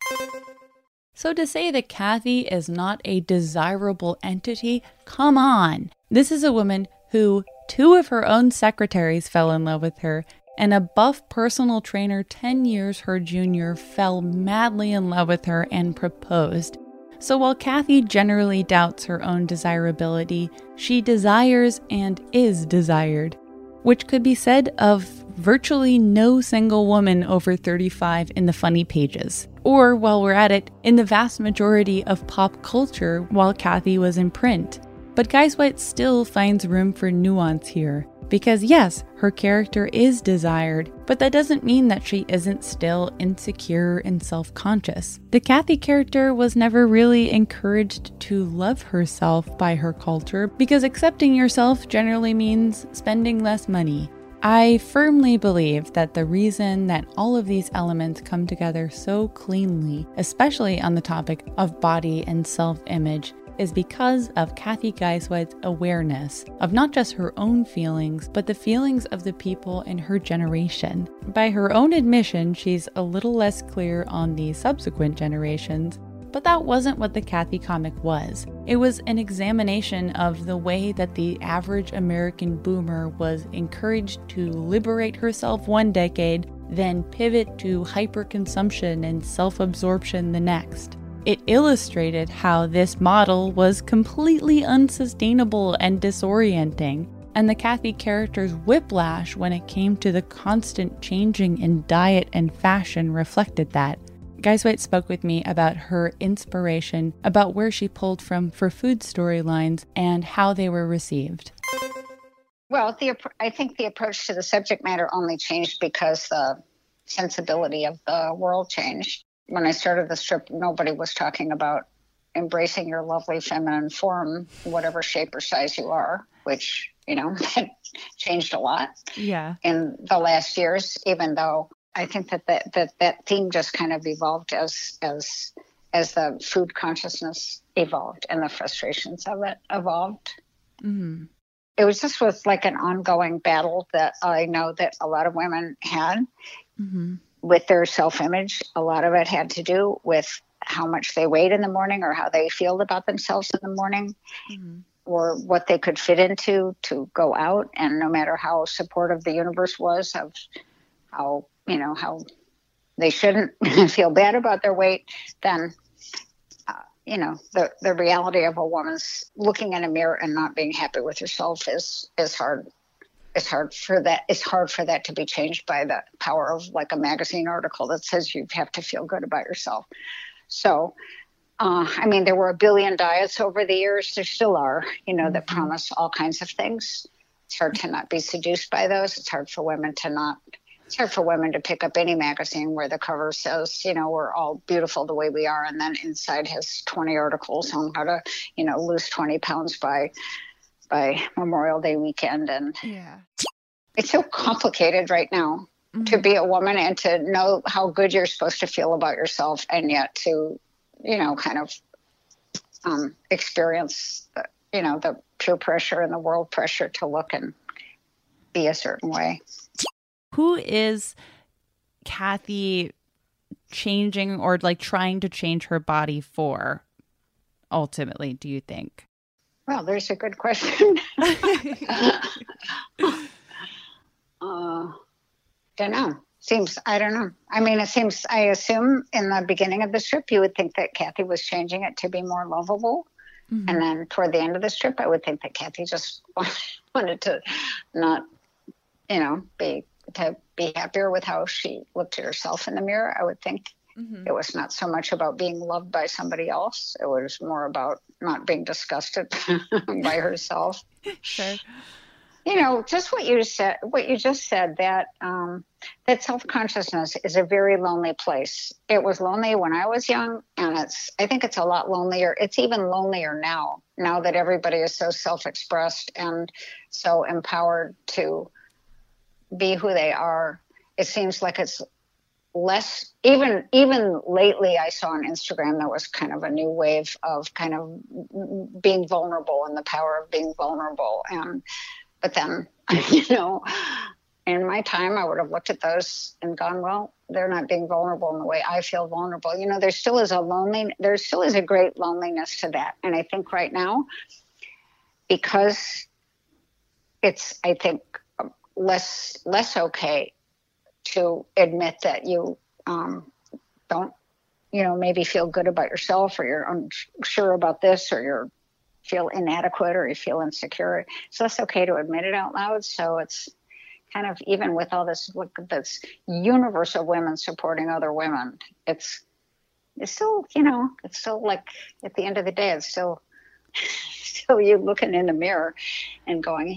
So to say that Kathy is not a desirable entity, come on. This is a woman who 2 of her own secretaries fell in love with her, and a buff personal trainer 10 years her junior fell madly in love with her and proposed. So while Kathy generally doubts her own desirability, she desires and is desired, which could be said of virtually no single woman over 35 in the funny pages. Or, while we're at it, in the vast majority of pop culture while Kathy was in print. But Guy Sweat still finds room for nuance here. Because yes, her character is desired, but that doesn't mean that she isn't still insecure and self-conscious. The Kathy character was never really encouraged to love herself by her culture, because accepting yourself generally means spending less money. I firmly believe that the reason that all of these elements come together so cleanly, especially on the topic of body and self-image, is because of Kathy Guy Sweat's awareness of not just her own feelings, but the feelings of the people in her generation. By her own admission, she's a little less clear on the subsequent generations, but that wasn't what the Kathy comic was. It was an examination of the way that the average American boomer was encouraged to liberate herself one decade, then pivot to hyperconsumption and self-absorption the next. It illustrated how this model was completely unsustainable and disorienting, and the Kathy character's whiplash when it came to the constant changing in diet and fashion reflected that. Guyswhite spoke with me about her inspiration, about where she pulled from for food storylines, and how they were received. Well, I think the approach to the subject matter only changed because the sensibility of the world changed. When I started the strip, nobody was talking about embracing your lovely feminine form, whatever shape or size you are, which, had changed a lot in the last years, even though I think that theme just kind of evolved as the food consciousness evolved and the frustrations of it evolved. Mm-hmm. It was just like an ongoing battle that I know that a lot of women had with their self-image. A lot of it had to do with how much they weighed in the morning or how they feel about themselves in the morning or what they could fit into to go out. And no matter how supportive the universe was of how they shouldn't feel bad about their weight, then, the reality of a woman's looking in a mirror and not being happy with herself is hard. It's hard for that to be changed by the power of like a magazine article that says you have to feel good about yourself. So, there were a billion diets over the years. There still are, that promise all kinds of things. It's hard to not be seduced by those. It's hard for women to pick up any magazine where the cover says, we're all beautiful the way we are. And then inside has 20 articles on how to, lose 20 pounds by Memorial Day weekend. And it's so complicated right now to be a woman and to know how good you're supposed to feel about yourself. And yet to, experience, the peer pressure and the world pressure to look and be a certain way. Who is Kathy changing or trying to change her body for, ultimately, do you think? Well, there's a good question. Don't know. I don't know. I assume in the beginning of the strip, you would think that Kathy was changing it to be more lovable. Mm-hmm. And then toward the end of the strip, I would think that Kathy just wanted to not, to be happier with how she looked at herself in the mirror. I would think it was not so much about being loved by somebody else. It was more about not being disgusted by herself. Sure. Just what you just said, that self-consciousness is a very lonely place. It was lonely when I was young, and I think it's a lot lonelier. It's even lonelier now that everybody is so self-expressed and so empowered to be who they are. It seems like it's less, even lately I saw on Instagram there was kind of a new wave of kind of being vulnerable and the power of being vulnerable. But then, in my time, I would have looked at those and gone, well, they're not being vulnerable in the way I feel vulnerable. There still is a great loneliness to that. And I think right now, because it's, I think, less okay to admit that you don't, maybe feel good about yourself, or you're unsure about this, or you're feel inadequate, or you feel insecure. It's less okay to admit it out loud. So it's kind of, even with all this universe of women supporting other women, it's still, it's still like at the end of the day, it's still you looking in the mirror and going,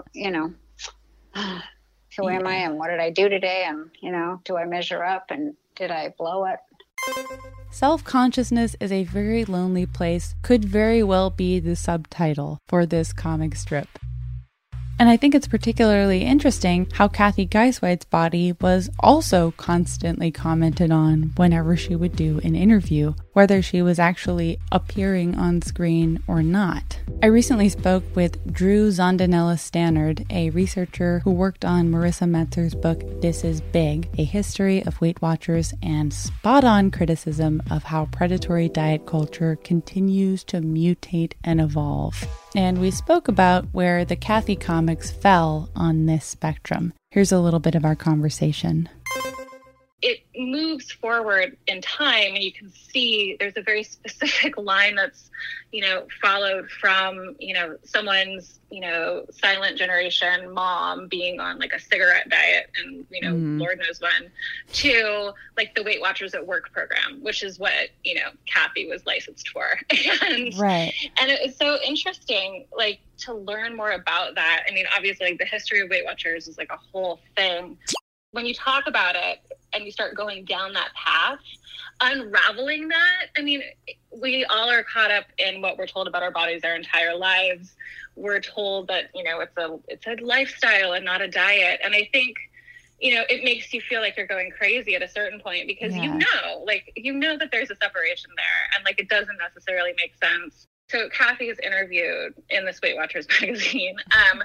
who am I and what did I do today? And, do I measure up and did I blow it? Self-consciousness is a very lonely place could very well be the subtitle for this comic strip. And I think it's particularly interesting how Kathy Guyswhite's body was also constantly commented on whenever she would do an interview, whether she was actually appearing on screen or not. I recently spoke with Drew Zondanella Stannard, a researcher who worked on Marissa Metzer's book This Is Big, A History of Weight Watchers and spot-on criticism of how predatory diet culture continues to mutate and evolve. And we spoke about where the Kathy comics fell on this spectrum. Here's a little bit of our conversation. it moves forward in time, and you can see there's a very specific line that's, followed from, someone's, silent generation mom being on like a cigarette diet and, Lord knows when, to like the Weight Watchers at Work program, which is what, Kathy was licensed for. And it was so interesting, like, to learn more about that. I mean, obviously, like, the history of Weight Watchers is like a whole thing. When you talk about it and you start going down that path, unraveling that, I mean, we all are caught up in what we're told about our bodies our entire lives. We're told that, it's a lifestyle and not a diet. And I think, it makes you feel like you're going crazy at a certain point because you know that there's a separation there, and like it doesn't necessarily make sense. So Kathy is interviewed in this Weight Watchers magazine,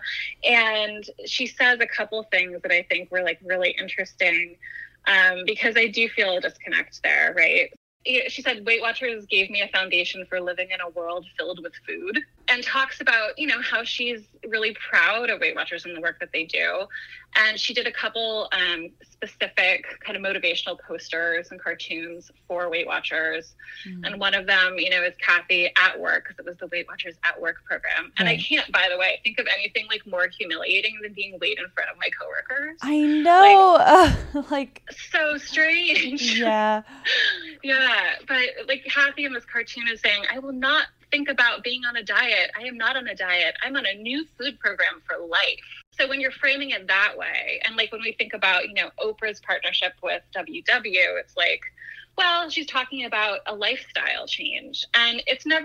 and she says a couple things that I think were like really interesting, because I do feel a disconnect there, right? She said, Weight Watchers gave me a foundation for living in a world filled with food, and talks about, how she's really proud of Weight Watchers and the work that they do. And she did a couple specific kind of motivational posters and cartoons for Weight Watchers. And one of them, is Kathy at work, because it was the Weight Watchers at Work program. And I can't, by the way, think of anything like more humiliating than being weighed in front of my coworkers. I know. Like so strange. Yeah. Yeah. But like Kathy in this cartoon is saying, I will not think about being on a diet. I am not on a diet. I'm on a new food program for life. So when you're framing it that way, and like when we think about, Oprah's partnership with WW, it's like, well, she's talking about a lifestyle change, and it's never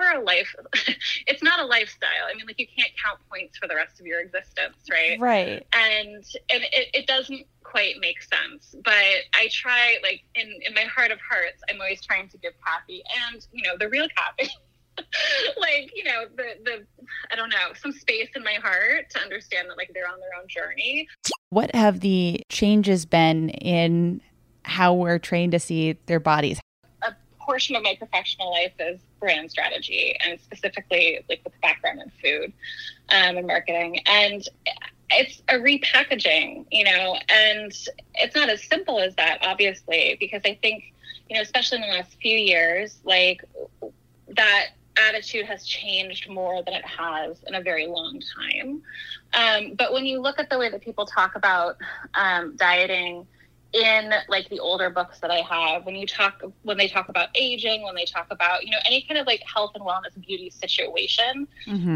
it's not a lifestyle. I mean, like, you can't count points for the rest of your existence, right? Right. And it doesn't quite make sense, but I try, like, in my heart of hearts, I'm always trying to give Kathy and, the real Kathy, like, the I don't know, some space in my heart to understand that, like, they're on their own journey. What have the changes been in how we're trained to see their bodies? A portion of my professional life is brand strategy, and specifically like with background in food and marketing. And it's a repackaging, and it's not as simple as that, obviously, because I think, especially in the last few years, like, that attitude has changed more than it has in a very long time. But when you look at the way that people talk about dieting in like the older books that I have, when they talk about aging, when they talk about, any kind of like health and wellness beauty situation,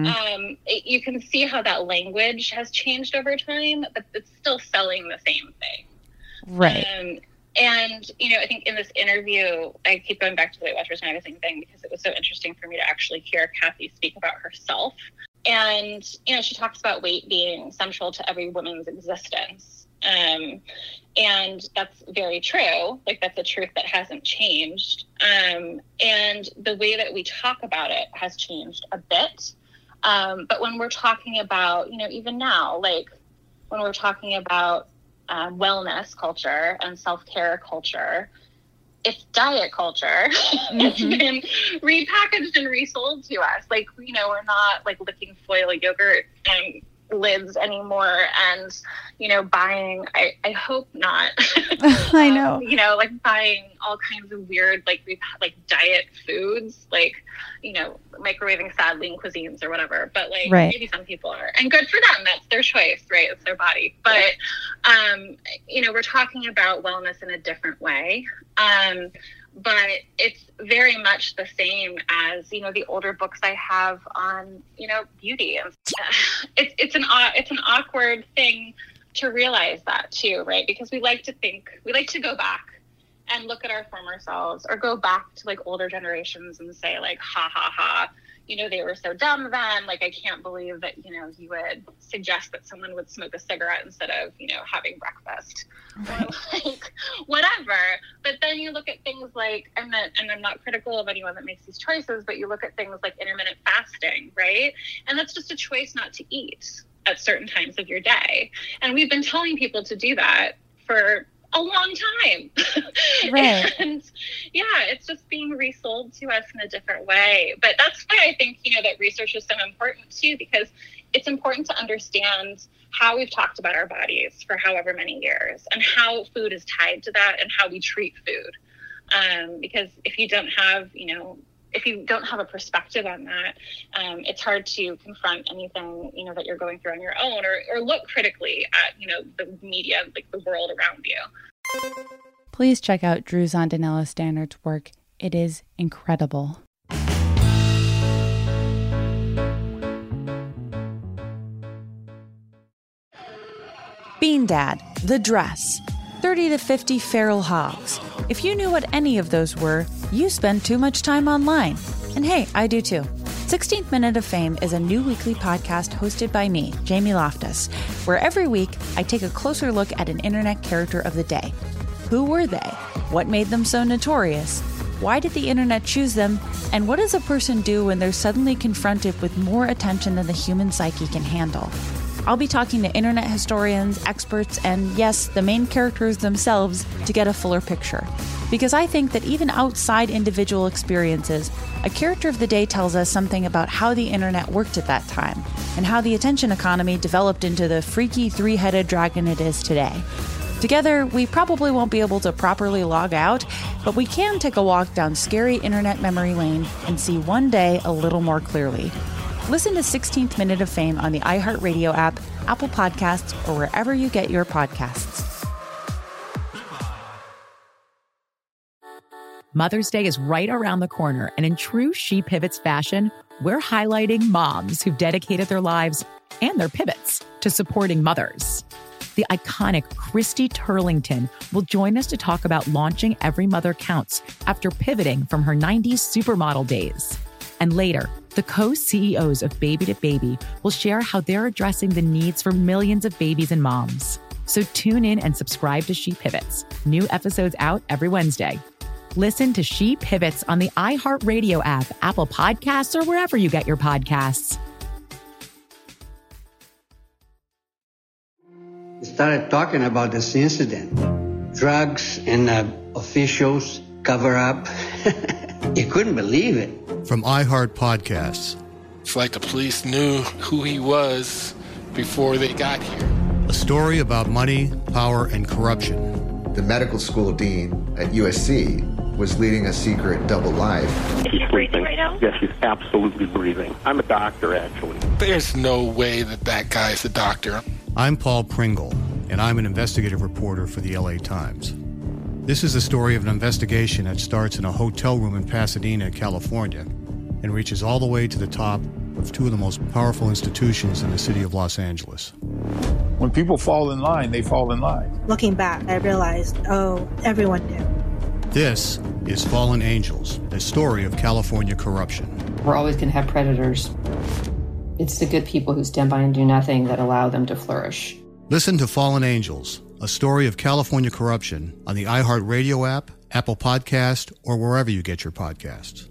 you can see how that language has changed over time, but it's still selling the same thing. Right. And, I think in this interview, I keep going back to the Weight Watchers magazine thing because it was so interesting for me to actually hear Kathy speak about herself. And, she talks about weight being central to every woman's existence. And that's very true. Like, that's a truth that hasn't changed. And the way that we talk about it has changed a bit. But when we're talking about, even now, like when we're talking about wellness culture and self-care culture, it's diet culture. It's been repackaged and resold to us. Like, we're not like licking foil yogurt and lids anymore and, buying, I hope not. I know. Like buying all kinds of weird, like diet foods, like, microwaving sad lean cuisines or whatever. But like, maybe some people are, and good for them. That's their choice, right? It's their body. But, we're talking about wellness in a different way. But it's very much the same as, the older books I have on, beauty. And it's an awkward thing to realize that too, right? Because we like to go back and look at our former selves, or go back to like older generations and say like, ha ha ha, they were so dumb then. Like, I can't believe that, you would suggest that someone would smoke a cigarette instead of, having breakfast, or like whatever. But then you look at things like, and I'm not critical of anyone that makes these choices, but you look at things like intermittent fasting, right? And that's just a choice not to eat at certain times of your day. And we've been telling people to do that for a long time. Right. And yeah, it's just being resold to us in a different way. But that's why I think, that research is so important too, because it's important to understand how we've talked about our bodies for however many years and how food is tied to that and how we treat food. Because if you don't have, if you don't have a perspective on that, it's hard to confront anything, that you're going through on your own or look critically at, the media, like the world around you. Please check out Drew Zondanella Stannard's work. It is incredible. Bean Dad, The Dress, 30 to 50 Feral Hogs. If you knew what any of those were, you spend too much time online. And hey, I do too. 16th Minute of Fame is a new weekly podcast hosted by me, Jamie Loftus, where every week I take a closer look at an internet character of the day. Who were they? What made them so notorious? Why did the internet choose them? And what does a person do when they're suddenly confronted with more attention than the human psyche can handle? I'll be talking to internet historians, experts, and yes, the main characters themselves to get a fuller picture. Because I think that even outside individual experiences, a character of the day tells us something about how the internet worked at that time, and how the attention economy developed into the freaky three-headed dragon it is today. Together, we probably won't be able to properly log out, but we can take a walk down scary internet memory lane and see one day a little more clearly. Listen to 16th Minute of Fame on the iHeartRadio app, Apple Podcasts, or wherever you get your podcasts. Mother's Day is right around the corner, and in true She Pivots fashion, we're highlighting moms who've dedicated their lives and their pivots to supporting mothers. The iconic Christy Turlington will join us to talk about launching Every Mother Counts after pivoting from her 90s supermodel days. And later, the co-CEOs of Baby to Baby will share how they're addressing the needs for millions of babies and moms. So tune in and subscribe to She Pivots. New episodes out every Wednesday. Listen to She Pivots on the iHeartRadio app, Apple Podcasts, or wherever you get your podcasts. We started talking about this incident. Drugs and officials cover up. You couldn't believe it. From iHeart Podcasts. It's like the police knew who he was before they got here. A story about money, power, and corruption. The medical school dean at USC was leading a secret double life. Is he breathing right now? Yes, he's absolutely breathing. I'm a doctor, actually. There's no way that guy's a doctor. I'm Paul Pringle, and I'm an investigative reporter for the LA Times. This is the story of an investigation that starts in a hotel room in Pasadena, California, and reaches all the way to the top of two of the most powerful institutions in the city of Los Angeles. When people fall in line, they fall in line. Looking back, I realized, everyone knew. This is Fallen Angels, a story of California corruption. We're always going to have predators. It's the good people who stand by and do nothing that allow them to flourish. Listen to Fallen Angels, a story of California corruption on the iHeartRadio app, Apple Podcast, or wherever you get your podcasts.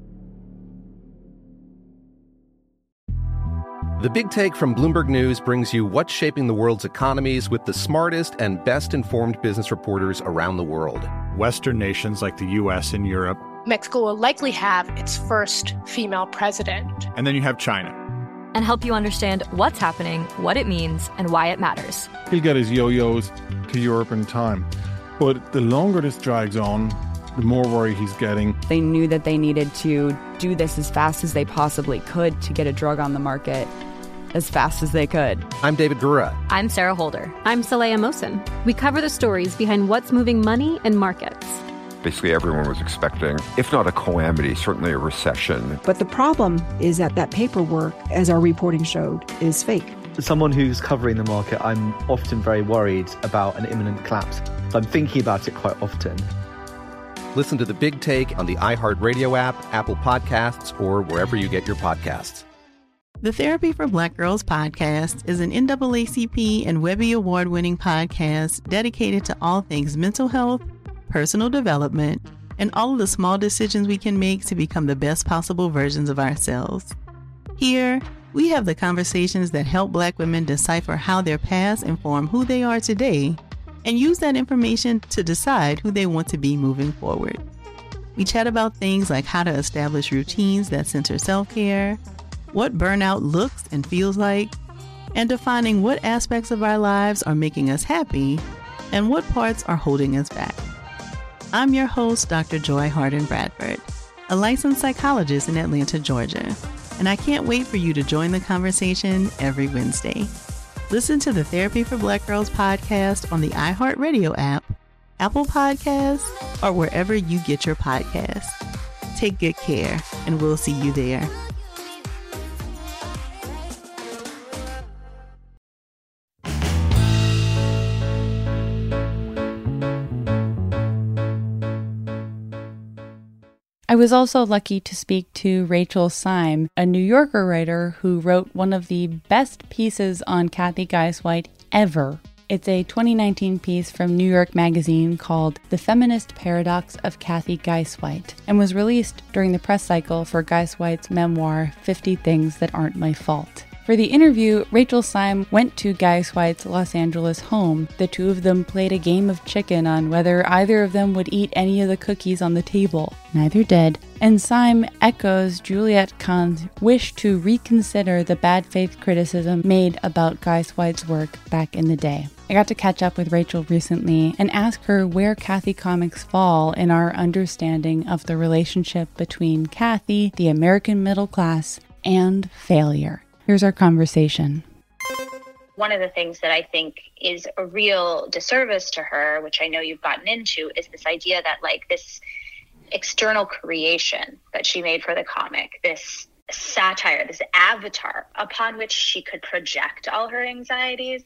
The Big Take from Bloomberg News brings you what's shaping the world's economies with the smartest and best-informed business reporters around the world. Western nations like the U.S. and Europe. Mexico will likely have its first female president. And then you have China. And help you understand what's happening, what it means, and why it matters. He'll get his yo-yos to Europe in time. But the longer this drags on, the more worry he's getting. They knew that they needed to do this as fast as they possibly could to get a drug on the market as fast as they could. I'm David Gura. I'm Sarah Holder. I'm Saleha Mohsen. We cover the stories behind what's moving money and markets. Basically, everyone was expecting, if not a calamity, certainly a recession. But the problem is that paperwork, as our reporting showed, is fake. As someone who's covering the market, I'm often very worried about an imminent collapse. So I'm thinking about it quite often. Listen to The Big Take on the iHeartRadio app, Apple Podcasts, or wherever you get your podcasts. The Therapy for Black Girls podcast is an NAACP and Webby Award-winning podcast dedicated to all things mental health, personal development, and all of the small decisions we can make to become the best possible versions of ourselves. Here, we have the conversations that help Black women decipher how their past inform who they are today and use that information to decide who they want to be moving forward. We chat about things like how to establish routines that center self-care, what burnout looks and feels like, and defining what aspects of our lives are making us happy and what parts are holding us back. I'm your host, Dr. Joy Harden Bradford, a licensed psychologist in Atlanta, Georgia, and I can't wait for you to join the conversation every Wednesday. Listen to the Therapy for Black Girls podcast on the iHeartRadio app, Apple Podcasts, or wherever you get your podcasts. Take good care, and we'll see you there. I was also lucky to speak to Rachel Syme, a New Yorker writer who wrote one of the best pieces on Kathy Guy-Zweit ever. It's a 2019 piece from New York Magazine called The Feminist Paradox of Kathy Guy-Zweit and was released during the press cycle for Guy-Zweit's memoir, 50 Things That Aren't My Fault. For the interview, Rachel Syme went to Guy-Zweit's Los Angeles home. The two of them played a game of chicken on whether either of them would eat any of the cookies on the table. Neither did. And Syme echoes Juliette Kahn's wish to reconsider the bad faith criticism made about Guy-Zweit's work back in the day. I got to catch up with Rachel recently and ask her where Kathy comics fall in our understanding of the relationship between Kathy, the American middle class, and failure. Here's our conversation. One of the things that I think is a real disservice to her, which I know you've gotten into, is this idea that like this external creation that she made for the comic, this satire, this avatar upon which she could project all her anxieties,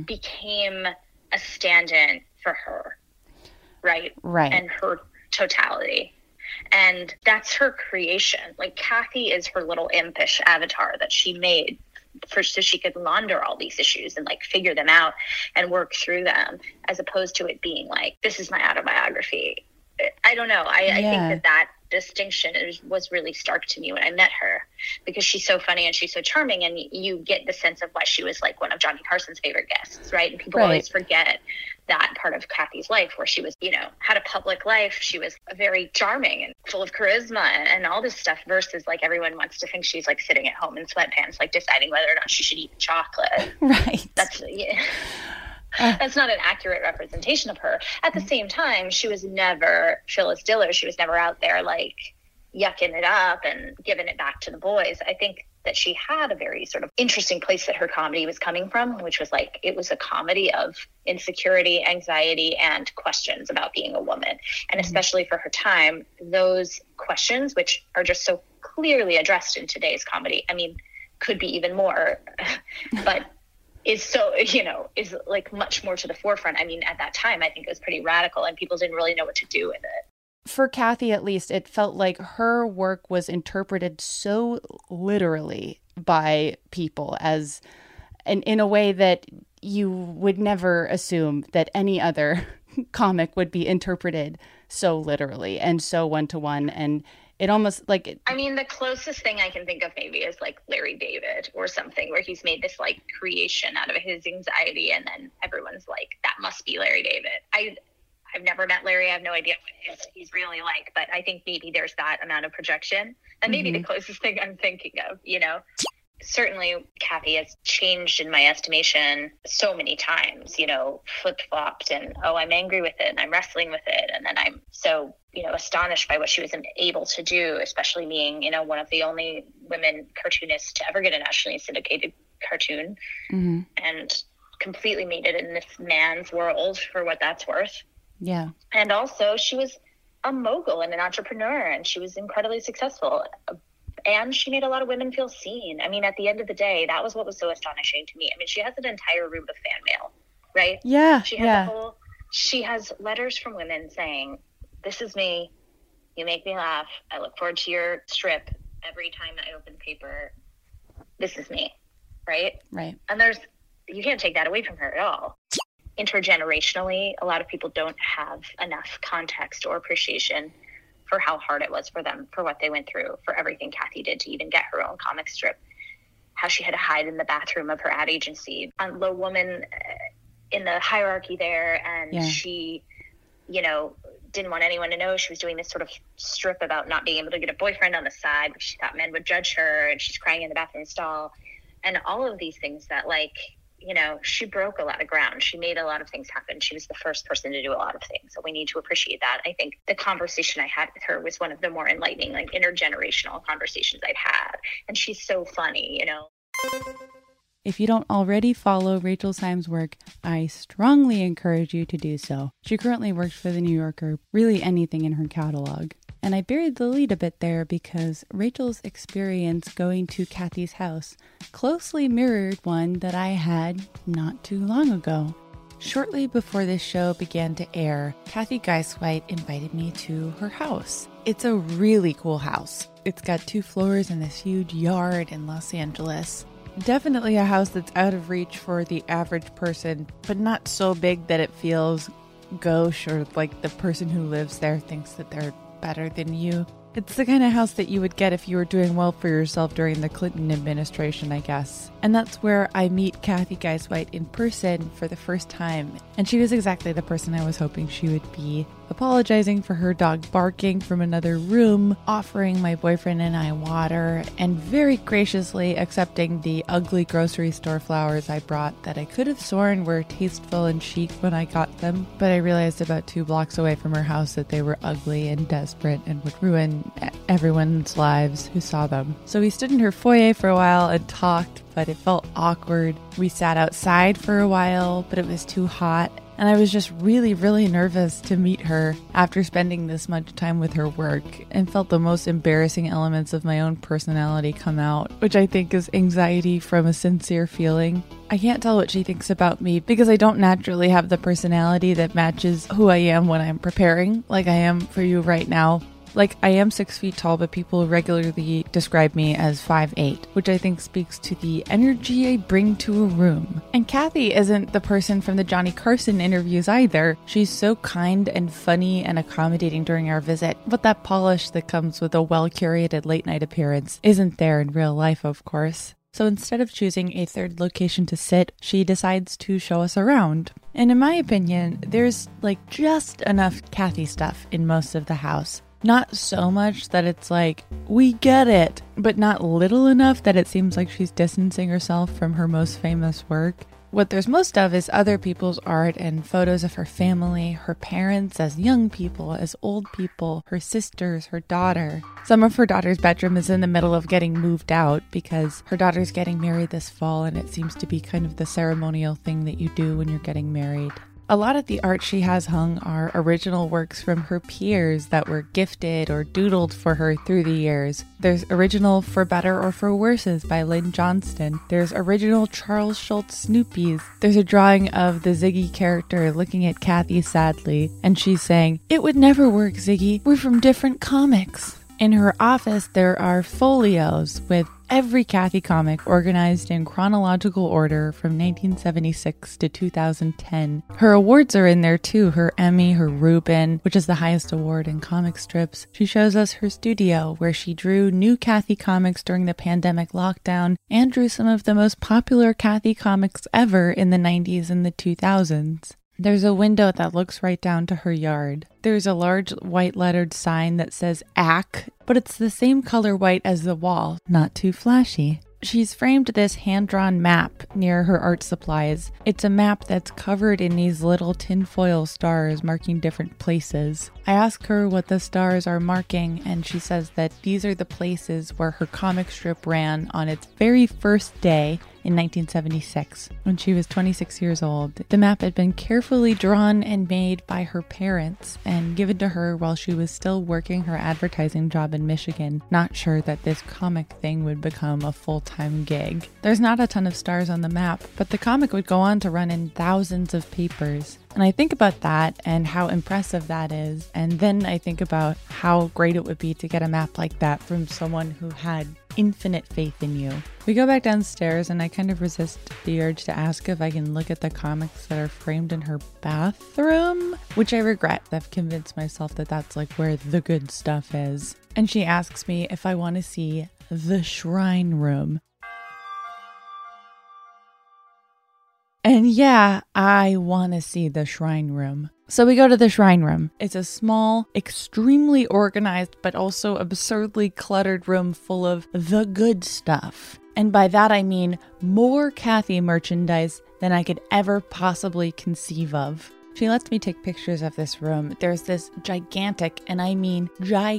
became a stand-in for her, right? Right. And her totality. And that's her creation. Like Kathy is her little impish avatar that she made so she could launder all these issues and like figure them out and work through them, as opposed to it being like, this is my autobiography. I don't know. I think that distinction was really stark to me when I met her, because she's so funny and she's so charming, and you get the sense of why she was like one of Johnny Carson's favorite guests, right? And people always forget that part of Kathy's life where she was, had a public life. She was very charming and full of charisma and all this stuff, versus like everyone wants to think she's like sitting at home in sweatpants, like deciding whether or not she should eat chocolate. Right. That's not an accurate representation of her. At the same time, she was never Phyllis Diller. She was never out there like yucking it up and giving it back to the boys. I think that she had a very sort of interesting place that her comedy was coming from, which was like, it was a comedy of insecurity, anxiety, and questions about being a woman. And especially for her time, those questions, which are just so clearly addressed in today's comedy, I mean, could be even more, but is so, is like much more to the forefront. I mean, at that time, I think it was pretty radical and people didn't really know what to do with it. For Kathy, at least, it felt like her work was interpreted so literally by people as, in a way that you would never assume that any other comic would be interpreted so literally and so one-to-one. And it almost like... I mean, the closest thing I can think of maybe is like Larry David or something, where he's made this like creation out of his anxiety, and then everyone's like, that must be Larry David. I've never met Larry. I have no idea what he's really like, but I think maybe there's that amount of projection. That may be the closest thing I'm thinking of, Certainly, Kathy has changed in my estimation so many times, flip-flopped, and, I'm angry with it, and I'm wrestling with it, and then I'm so, astonished by what she was able to do, especially being, one of the only women cartoonists to ever get a nationally syndicated cartoon, and completely made it in this man's world for what that's worth. Yeah. And also she was a mogul and an entrepreneur, and she was incredibly successful, and she made a lot of women feel seen. I mean, at the end of the day, that was what was so astonishing to me. I mean, she has an entire room of fan mail, right? Yeah. She has letters from women saying, this is me. You make me laugh. I look forward to your strip every time I open the paper. This is me. Right? Right. And you can't take that away from her at all. Intergenerationally, a lot of people don't have enough context or appreciation for how hard it was for them, for what they went through, for everything Kathy did to even get her own comic strip, how she had to hide in the bathroom of her ad agency, a low woman in the hierarchy there, and she, didn't want anyone to know she was doing this sort of strip about not being able to get a boyfriend on the side, because she thought men would judge her, and she's crying in the bathroom stall. and all of these things that, like, you know, she broke a lot of ground. She made a lot of things happen. She was the first person to do a lot of things. So we need to appreciate that. I think the conversation I had with her was one of the more enlightening, like, intergenerational conversations I've had. And she's so funny, you know. If you don't already follow Rachel Syme's work, I strongly encourage you to do so. She currently works for The New Yorker, really anything in her catalog. And I buried the lead a bit there because Rachel's experience going to Kathy's house closely mirrored one that I had not too long ago. Shortly before this show began to air, Kathy Geisweit invited me to her house. It's a really cool house. It's got 2 floors and this huge yard in Los Angeles. Definitely a house that's out of reach for the average person, but not so big that it feels gauche or like the person who lives there thinks that they're better than you. It's the kind of house that you would get if you were doing well for yourself during the Clinton administration, I guess. And that's where I meet Kathy Geisweit in person for the first time. And she was exactly the person I was hoping she would be. Apologizing for her dog barking from another room, offering my boyfriend and I water, and very graciously accepting the ugly grocery store flowers I brought that I could have sworn were tasteful and chic when I got them, but I realized about 2 blocks away from her house that they were ugly and desperate and would ruin everyone's lives who saw them. So we stood in her foyer for a while and talked, but it felt awkward. We sat outside for a while, but it was too hot. And I was just really, really nervous to meet her after spending this much time with her work, and felt the most embarrassing elements of my own personality come out, which I think is anxiety from a sincere feeling. I can't tell what she thinks about me because I don't naturally have the personality that matches who I am when I'm preparing, like I am for you right now. Like, I am 6 feet tall, but people regularly describe me as 5'8", which I think speaks to the energy I bring to a room. And Kathy isn't the person from the Johnny Carson interviews either. She's so kind and funny and accommodating during our visit, but that polish that comes with a well-curated late-night appearance isn't there in real life, of course. So instead of choosing a 3rd location to sit, she decides to show us around. And in my opinion, there's like just enough Kathy stuff in most of the house. Not so much that it's like, we get it, but not little enough that it seems like she's distancing herself from her most famous work. What there's most of is other people's art and photos of her family, her parents as young people, as old people, her sisters, her daughter. Some of her daughter's bedroom is in the middle of getting moved out because her daughter's getting married this fall, and it seems to be kind of the ceremonial thing that you do when you're getting married. A lot of the art she has hung are original works from her peers that were gifted or doodled for her through the years. There's original For Better or For Worses by Lynn Johnston. There's original Charles Schultz Snoopies. There's a drawing of the Ziggy character looking at Kathy sadly, and she's saying, "It would never work, Ziggy. We're from different comics." In her office, there are folios with every Kathy comic organized in chronological order from 1976 to 2010. Her awards are in there too, her Emmy, her Reuben, which is the highest award in comic strips. She shows us her studio, where she drew new Kathy comics during the pandemic lockdown, and drew some of the most popular Kathy comics ever in the 90s and the 2000s. There's a window that looks right down to her yard. There's a large white lettered sign that says ACK, but it's the same color white as the wall, not too flashy. She's framed this hand-drawn map near her art supplies. It's a map that's covered in these little tinfoil stars marking different places. I ask her what the stars are marking, and she says that these are the places where her comic strip ran on its very first day in 1976, when she was 26 years old. The map had been carefully drawn and made by her parents and given to her while she was still working her advertising job in Michigan, not sure that this comic thing would become a full-time gig. There's not a ton of stars on the map, but the comic would go on to run in thousands of papers. And I think about that and how impressive that is, and then I think about how great it would be to get a map like that from someone who had infinite faith in you. We go back downstairs and I kind of resist the urge to ask if I can look at the comics that are framed in her bathroom, which I regret. I've convinced myself that that's like where the good stuff is. And she asks me if I want to see the shrine room. And yeah, I want to see the shrine room. So we go to the shrine room. It's a small, extremely organized, but also absurdly cluttered room full of the good stuff. And by that I mean more Kathy merchandise than I could ever possibly conceive of. She lets me take pictures of this room. There's this gigantic, and I mean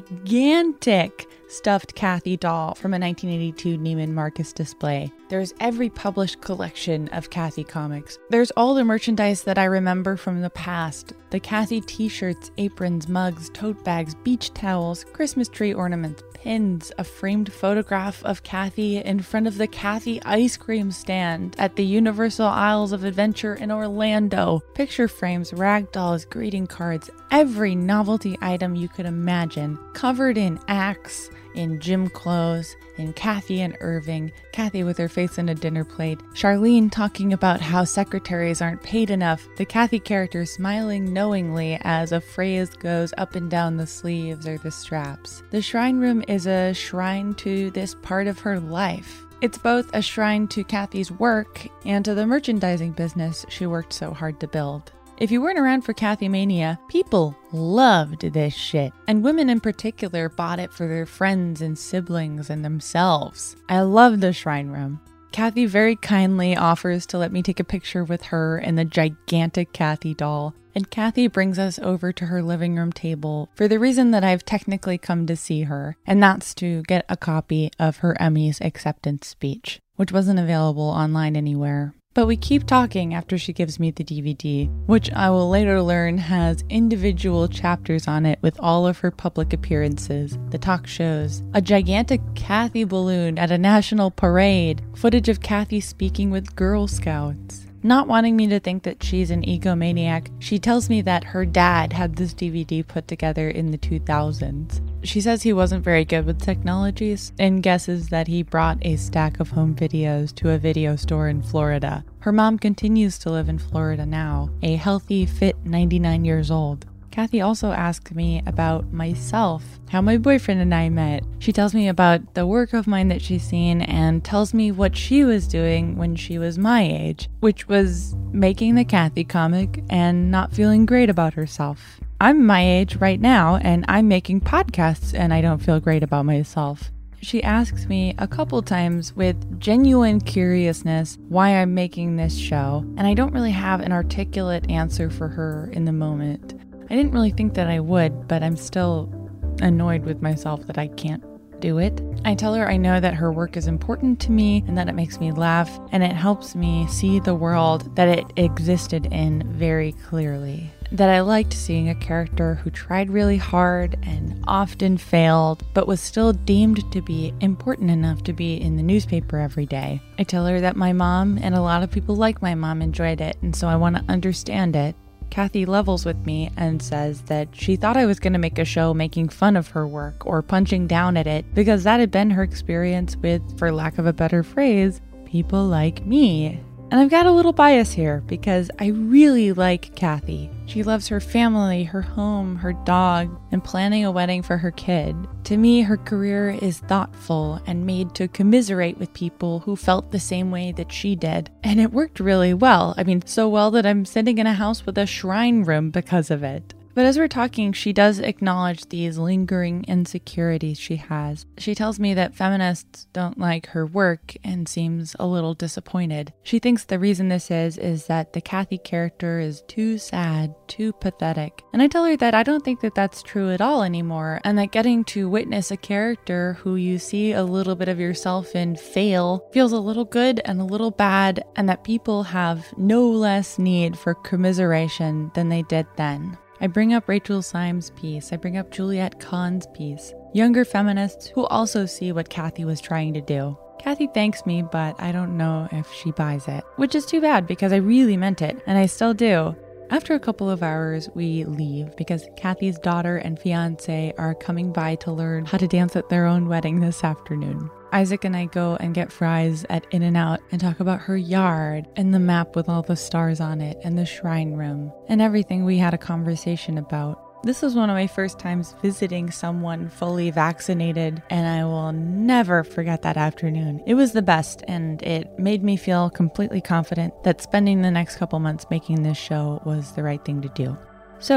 gigantic, stuffed Kathy doll from a 1982 Neiman Marcus display. There's every published collection of Kathy comics. There's all the merchandise that I remember from the past. The Kathy t-shirts, aprons, mugs, tote bags, beach towels, Christmas tree ornaments, pins, a framed photograph of Kathy in front of the Kathy ice cream stand at the Universal Isles of Adventure in Orlando, picture frames, rag dolls, greeting cards, every novelty item you could imagine, covered in Axe, in gym clothes, in Kathy and Irving, Kathy with her face in a dinner plate, Charlene talking about how secretaries aren't paid enough, the Kathy character smiling knowingly as a phrase goes up and down the sleeves or the straps. The shrine room is a shrine to this part of her life. It's both a shrine to Kathy's work and to the merchandising business she worked so hard to build. If you weren't around for Kathy Mania, people loved this shit. And women in particular bought it for their friends and siblings and themselves. I love the shrine room. Kathy very kindly offers to let me take a picture with her and the gigantic Kathy doll. And Kathy brings us over to her living room table for the reason that I've technically come to see her. And that's to get a copy of her Emmys acceptance speech, which wasn't available online anywhere. But we keep talking after she gives me the DVD, which I will later learn has individual chapters on it with all of her public appearances, the talk shows, a gigantic Kathy balloon at a national parade, footage of Kathy speaking with Girl Scouts. Not wanting me to think that she's an egomaniac, she tells me that her dad had this DVD put together in the 2000s. She says he wasn't very good with technologies and guesses that he brought a stack of home videos to a video store in Florida. Her mom continues to live in Florida now, a healthy, fit 99 years old. Kathy also asked me about myself, how my boyfriend and I met. She tells me about the work of mine that she's seen and tells me what she was doing when she was my age, which was making the Kathy comic and not feeling great about herself. I'm my age right now and I'm making podcasts and I don't feel great about myself. She asks me a couple times with genuine curiousness why I'm making this show, and I don't really have an articulate answer for her in the moment. I didn't really think that I would, but I'm still annoyed with myself that I can't do it. I tell her I know that her work is important to me and that it makes me laugh and it helps me see the world that it existed in very clearly. That I liked seeing a character who tried really hard and often failed, but was still deemed to be important enough to be in the newspaper every day. I tell her that my mom and a lot of people like my mom enjoyed it, and so I want to understand it. Kathy levels with me and says that she thought I was going to make a show making fun of her work or punching down at it because that had been her experience with, for lack of a better phrase, people like me. And I've got a little bias here because I really like Kathy. She loves her family, her home, her dog, and planning a wedding for her kid. To me, her career is thoughtful and made to commiserate with people who felt the same way that she did. And it worked really well. I mean, so well that I'm sitting in a house with a shrine room because of it. But as we're talking, she does acknowledge these lingering insecurities she has. She tells me that feminists don't like her work and seems a little disappointed. She thinks the reason this is that the Kathy character is too sad, too pathetic. And I tell her that I don't think that that's true at all anymore, and that getting to witness a character who you see a little bit of yourself in fail feels a little good and a little bad, and that people have no less need for commiseration than they did then. I bring up Rachel Symes' piece. I bring up Juliette Kahn's piece. Younger feminists who also see what Kathy was trying to do. Kathy thanks me, but I don't know if she buys it, which is too bad because I really meant it, and I still do. After a couple of hours, we leave because Kathy's daughter and fiance are coming by to learn how to dance at their own wedding this afternoon. Isaac and I go and get fries at In-N-Out and talk about her yard and the map with all the stars on it and the shrine room and everything we had a conversation about. This was one of my first times visiting someone fully vaccinated, and I will never forget that afternoon. It was the best, and it made me feel completely confident that spending the next couple months making this show was the right thing to do. So,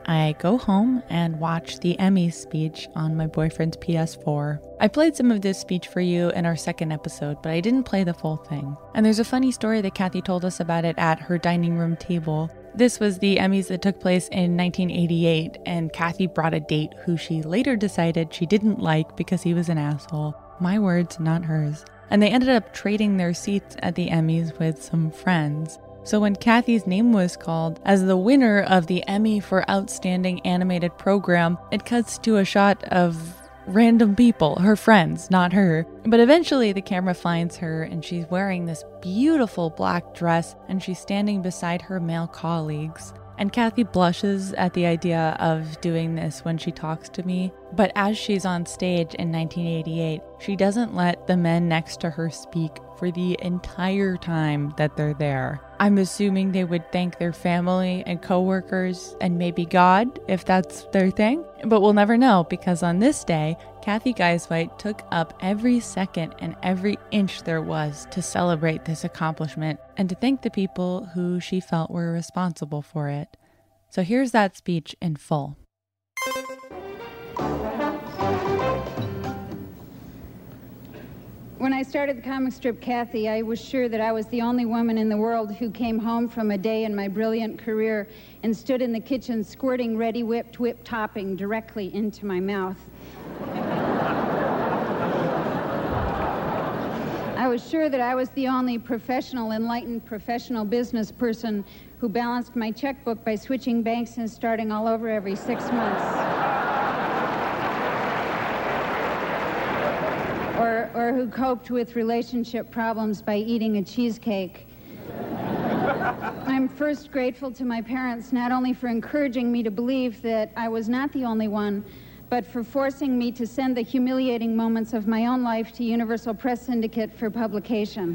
I go home and watch the Emmys speech on my boyfriend's PS4. I played some of this speech for you in our second episode, but I didn't play the full thing. And there's a funny story that Kathy told us about it at her dining room table. This was the Emmys that took place in 1988, and Kathy brought a date who she later decided she didn't like because he was an asshole. My words, not hers. And they ended up trading their seats at the Emmys with some friends. So when Kathy's name was called as the winner of the Emmy for Outstanding Animated Program, it cuts to a shot of random people, her friends, not her. But eventually the camera finds her and she's wearing this beautiful black dress and she's standing beside her male colleagues. And Kathy blushes at the idea of doing this when she talks to me. But as she's on stage in 1988, she doesn't let the men next to her speak for the entire time that they're there. I'm assuming they would thank their family and coworkers and maybe God if that's their thing. But we'll never know, because on this day, Kathy Geisweit took up every second and every inch there was to celebrate this accomplishment and to thank the people who she felt were responsible for it. So here's that speech in full. When I started the comic strip Kathy, I was sure that I was the only woman in the world who came home from a day in my brilliant career and stood in the kitchen squirting ready whipped whip topping directly into my mouth. I was sure that I was the only professional, enlightened professional business person who balanced my checkbook by switching banks and starting all over every 6 months. Or who coped with relationship problems by eating a cheesecake. I'm first grateful to my parents, not only for encouraging me to believe that I was not the only one, but for forcing me to send the humiliating moments of my own life to Universal Press Syndicate for publication.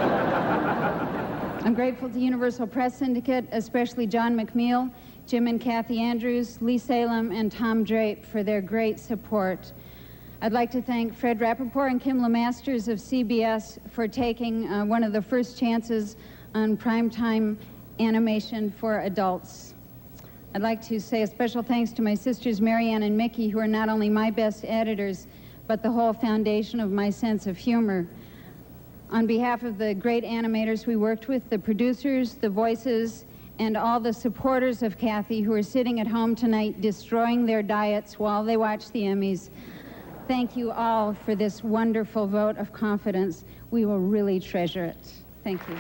I'm grateful to Universal Press Syndicate, especially John McNeil, Jim and Kathy Andrews, Lee Salem, and Tom Drape for their great support. I'd like to thank Fred Rappaport and Kim LeMasters of CBS for taking one of the first chances on primetime animation for adults. I'd like to say a special thanks to my sisters Marianne and Mickey, who are not only my best editors, but the whole foundation of my sense of humor. On behalf of the great animators we worked with, the producers, the voices, and all the supporters of Kathy who are sitting at home tonight destroying their diets while they watch the Emmys, thank you all for this wonderful vote of confidence. We will really treasure it. Thank you.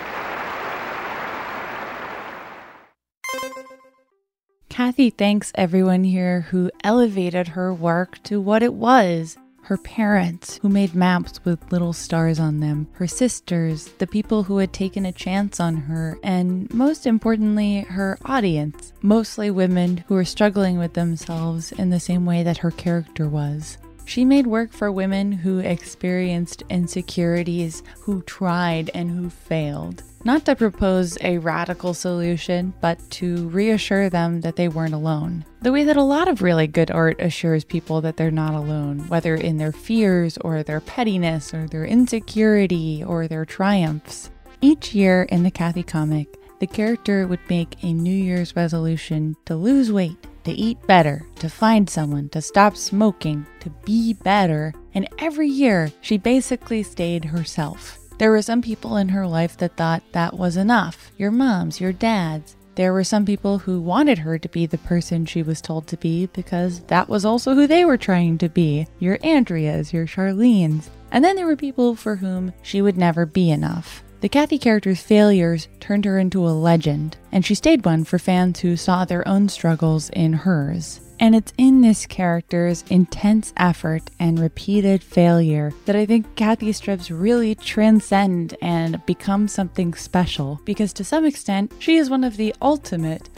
Kathy thanks everyone here who elevated her work to what it was. Her parents, who made maps with little stars on them, her sisters, the people who had taken a chance on her, and most importantly, her audience, mostly women who were struggling with themselves in the same way that her character was. She made work for women who experienced insecurities, who tried and who failed. Not to propose a radical solution, but to reassure them that they weren't alone. The way that a lot of really good art assures people that they're not alone, whether in their fears or their pettiness or their insecurity or their triumphs. Each year in the Kathy comic, the character would make a New Year's resolution to lose weight, to eat better, to find someone, to stop smoking, to be better, and every year she basically stayed herself. There were some people in her life that thought that was enough. Your moms, your dads. There were some people who wanted her to be the person she was told to be because that was also who they were trying to be. Your Andreas, your Charlene's. And then there were people for whom she would never be enough. The Kathy character's failures turned her into a legend, and she stayed one for fans who saw their own struggles in hers. And it's in this character's intense effort and repeated failure that I think Kathy strips really transcend and become something special, because to some extent, she is one of the ultimate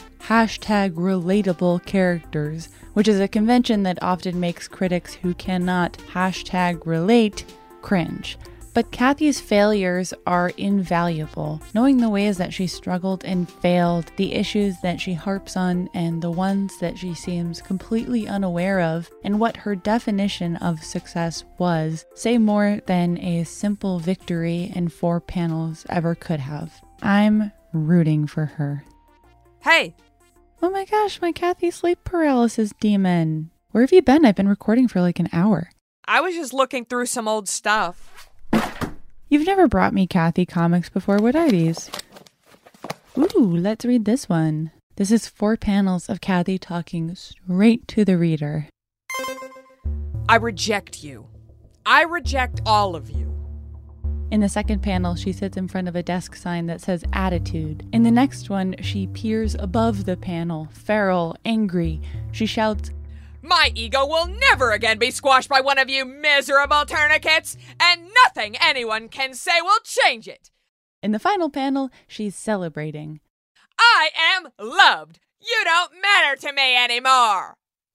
#relatable characters, which is a convention that often makes critics who cannot #relate cringe. But Kathy's failures are invaluable. Knowing the ways that she struggled and failed, the issues that she harps on, and the ones that she seems completely unaware of, and what her definition of success was, say more than a simple victory in 4 panels ever could have. I'm rooting for her. Hey! Oh my gosh, my Kathy sleep paralysis demon. Where have you been? I've been recording for like an hour. I was just looking through some old stuff. You've never brought me Kathy comics before. What are these? Ooh, let's read this one. This is 4 panels of Kathy talking straight to the reader. I reject you. I reject all of you. In the second panel, she sits in front of a desk sign that says attitude. In the next one, she peers above the panel, feral, angry. She shouts, my ego will never again be squashed by one of you miserable tourniquets, and nothing anyone can say will change it. In the final panel, she's celebrating. I am loved. You don't matter to me anymore.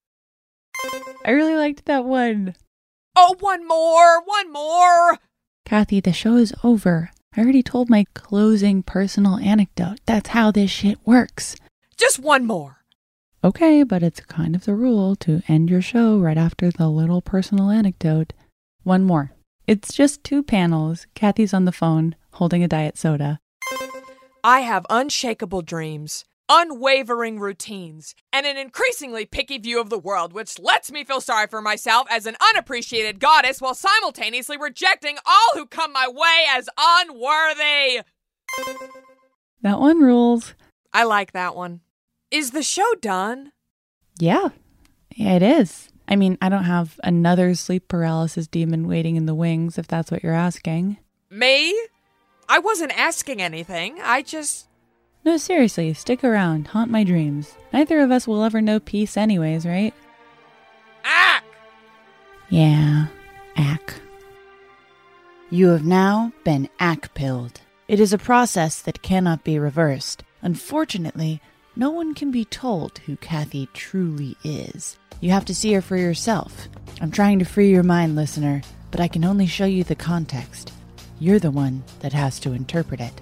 I really liked that one. Oh, one more. Kathy, the show is over. I already told my closing personal anecdote. That's how this shit works. Just one more. Okay, but it's kind of the rule to end your show right after the little personal anecdote. One more. It's just 2 panels. Kathy's on the phone, holding a diet soda. I have unshakable dreams, unwavering routines, and an increasingly picky view of the world, which lets me feel sorry for myself as an unappreciated goddess while simultaneously rejecting all who come my way as unworthy. That one rules. I like that one. Is the show done? Yeah, it is. I mean, I don't have another sleep paralysis demon waiting in the wings, if that's what you're asking. Me? I wasn't asking anything. No, seriously, stick around. Haunt my dreams. Neither of us will ever know peace anyways, right? Ack! Yeah, ack. You have now been ack-pilled. It is a process that cannot be reversed. Unfortunately, no one can be told who Kathy truly is. You have to see her for yourself. I'm trying to free your mind, listener, but I can only show you the context. You're the one that has to interpret it.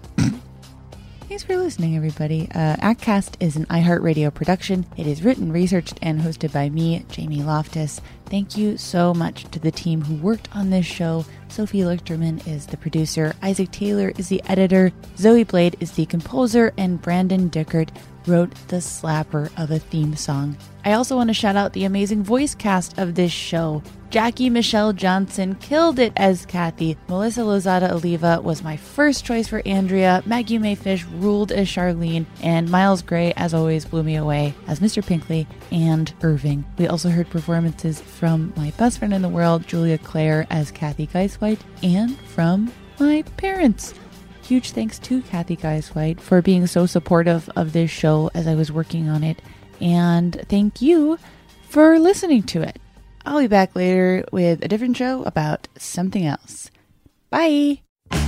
Thanks for listening, everybody. ActCast is an iHeartRadio production. It is written, researched, and hosted by me, Jamie Loftus. Thank you so much to the team who worked on this show. Sophie Lichterman is the producer, Isaac Taylor is the editor, Zoe Blade is the composer, and Brandon Dickert wrote the slapper of a theme song. I also want to shout out the amazing voice cast of this show. Jackie Michelle Johnson killed it as Kathy. Melissa Lozada Oliva was my first choice for Andrea. Maggie Mayfish ruled as Charlene. And Miles Gray, as always, blew me away as Mr. Pinkley and Irving. We also heard performances from my best friend in the world, Julia Claire, as Kathy Geiswhite, and from my parents. Huge thanks to Kathy Geiswhite for being so supportive of this show as I was working on it. And thank you for listening to it. I'll be back later with a different show about something else. Bye!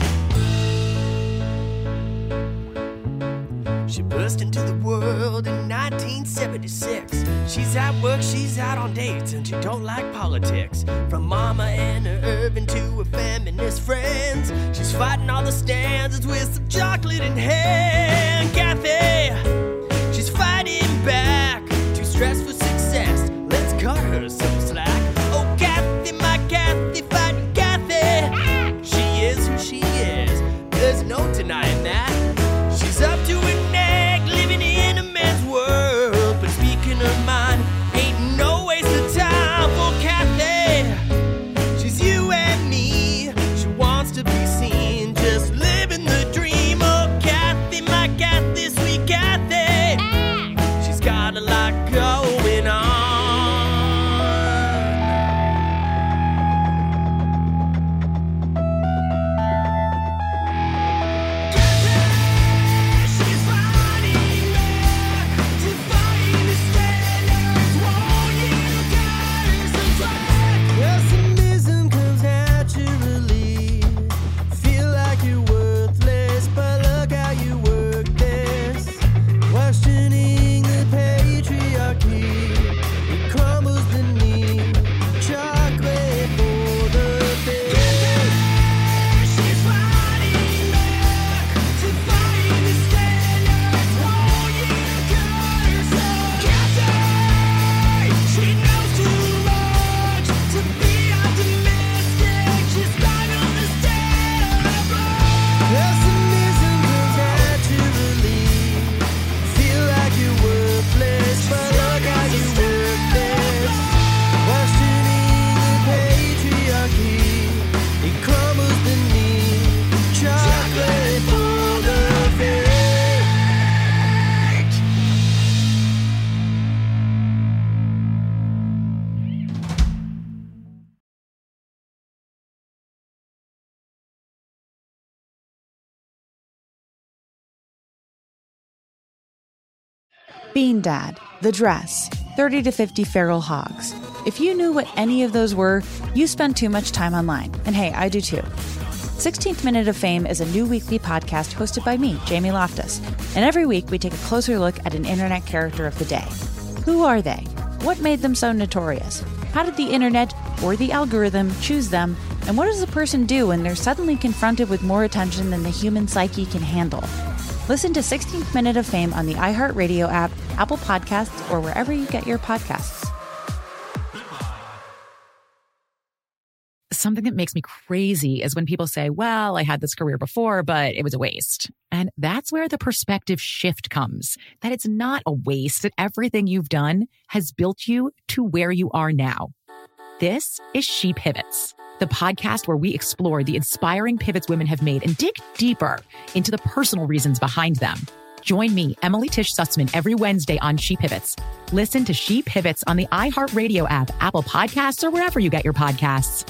She burst into the world in 1976. She's at work, she's out on dates, and she don't like politics. From Mama and her Irving to her feminist friends, she's fighting all the stanzas with some chocolate in hand. Kathy, she's fighting back, too stressed for success. Let's cut her some slack. Oh, Kathy, my Kathy, fighting Kathy. She is who she is, there's no denying that. She's up to her neck, living in a man's world, but speaking her mind ain't no waste of time for Kathy. She's you and me, she wants to be seen, just living the dream. Oh, Kathy, my Kathy, sweet Kathy. She's got a lot going on. Questioning the patriarchy. Bean Dad, The Dress, 30 to 50 Feral Hogs. If you knew what any of those were, you spend too much time online. And hey, I do too. 16th Minute of Fame is a new weekly podcast hosted by me, Jamie Loftus. And every week we take a closer look at an internet character of the day. Who are they? What made them so notorious? How did the internet or the algorithm choose them? And what does a person do when they're suddenly confronted with more attention than the human psyche can handle? Listen to 16th Minute of Fame on the iHeartRadio app, Apple Podcasts, or wherever you get your podcasts. Something that makes me crazy is when people say, well, I had this career before, but it was a waste. And that's where the perspective shift comes, that it's not a waste, that everything you've done has built you to where you are now. This is She Pivots, the podcast where we explore the inspiring pivots women have made and dig deeper into the personal reasons behind them. Join me, Emily Tish Sussman, every Wednesday on She Pivots. Listen to She Pivots on the iHeartRadio app, Apple Podcasts, or wherever you get your podcasts.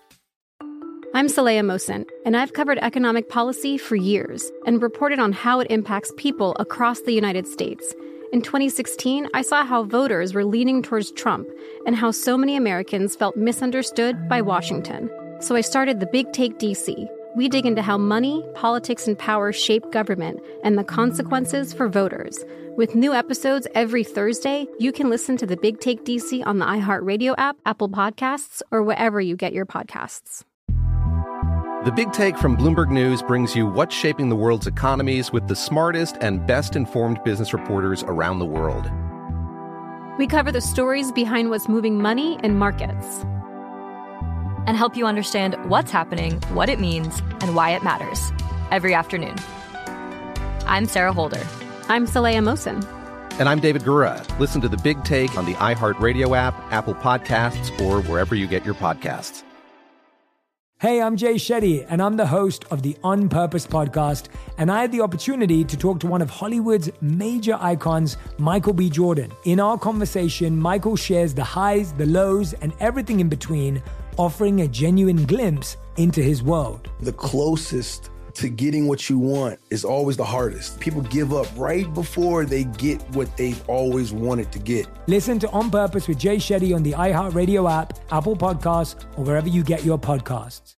I'm Saleha Mohsin, and I've covered economic policy for years and reported on how it impacts people across the United States. In 2016, I saw how voters were leaning towards Trump and how so many Americans felt misunderstood by Washington. So I started The Big Take DC. We dig into how money, politics, and power shape government and the consequences for voters. With new episodes every Thursday, you can listen to The Big Take DC on the iHeartRadio app, Apple Podcasts, or wherever you get your podcasts. The Big Take from Bloomberg News brings you what's shaping the world's economies with the smartest and best-informed business reporters around the world. We cover the stories behind what's moving money and markets. And help you understand what's happening, what it means, and why it matters. Every afternoon. I'm Sarah Holder. I'm Saleha Mohsin. And I'm David Gura. Listen to The Big Take on the iHeartRadio app, Apple Podcasts, or wherever you get your podcasts. Hey, I'm Jay Shetty, and I'm the host of the On Purpose podcast, and I had the opportunity to talk to one of Hollywood's major icons, Michael B. Jordan. In our conversation, Michael shares the highs, the lows, and everything in between, offering a genuine glimpse into his world. The closest to getting what you want is always the hardest. People give up right before they get what they've always wanted to get. Listen to On Purpose with Jay Shetty on the iHeartRadio app, Apple Podcasts, or wherever you get your podcasts.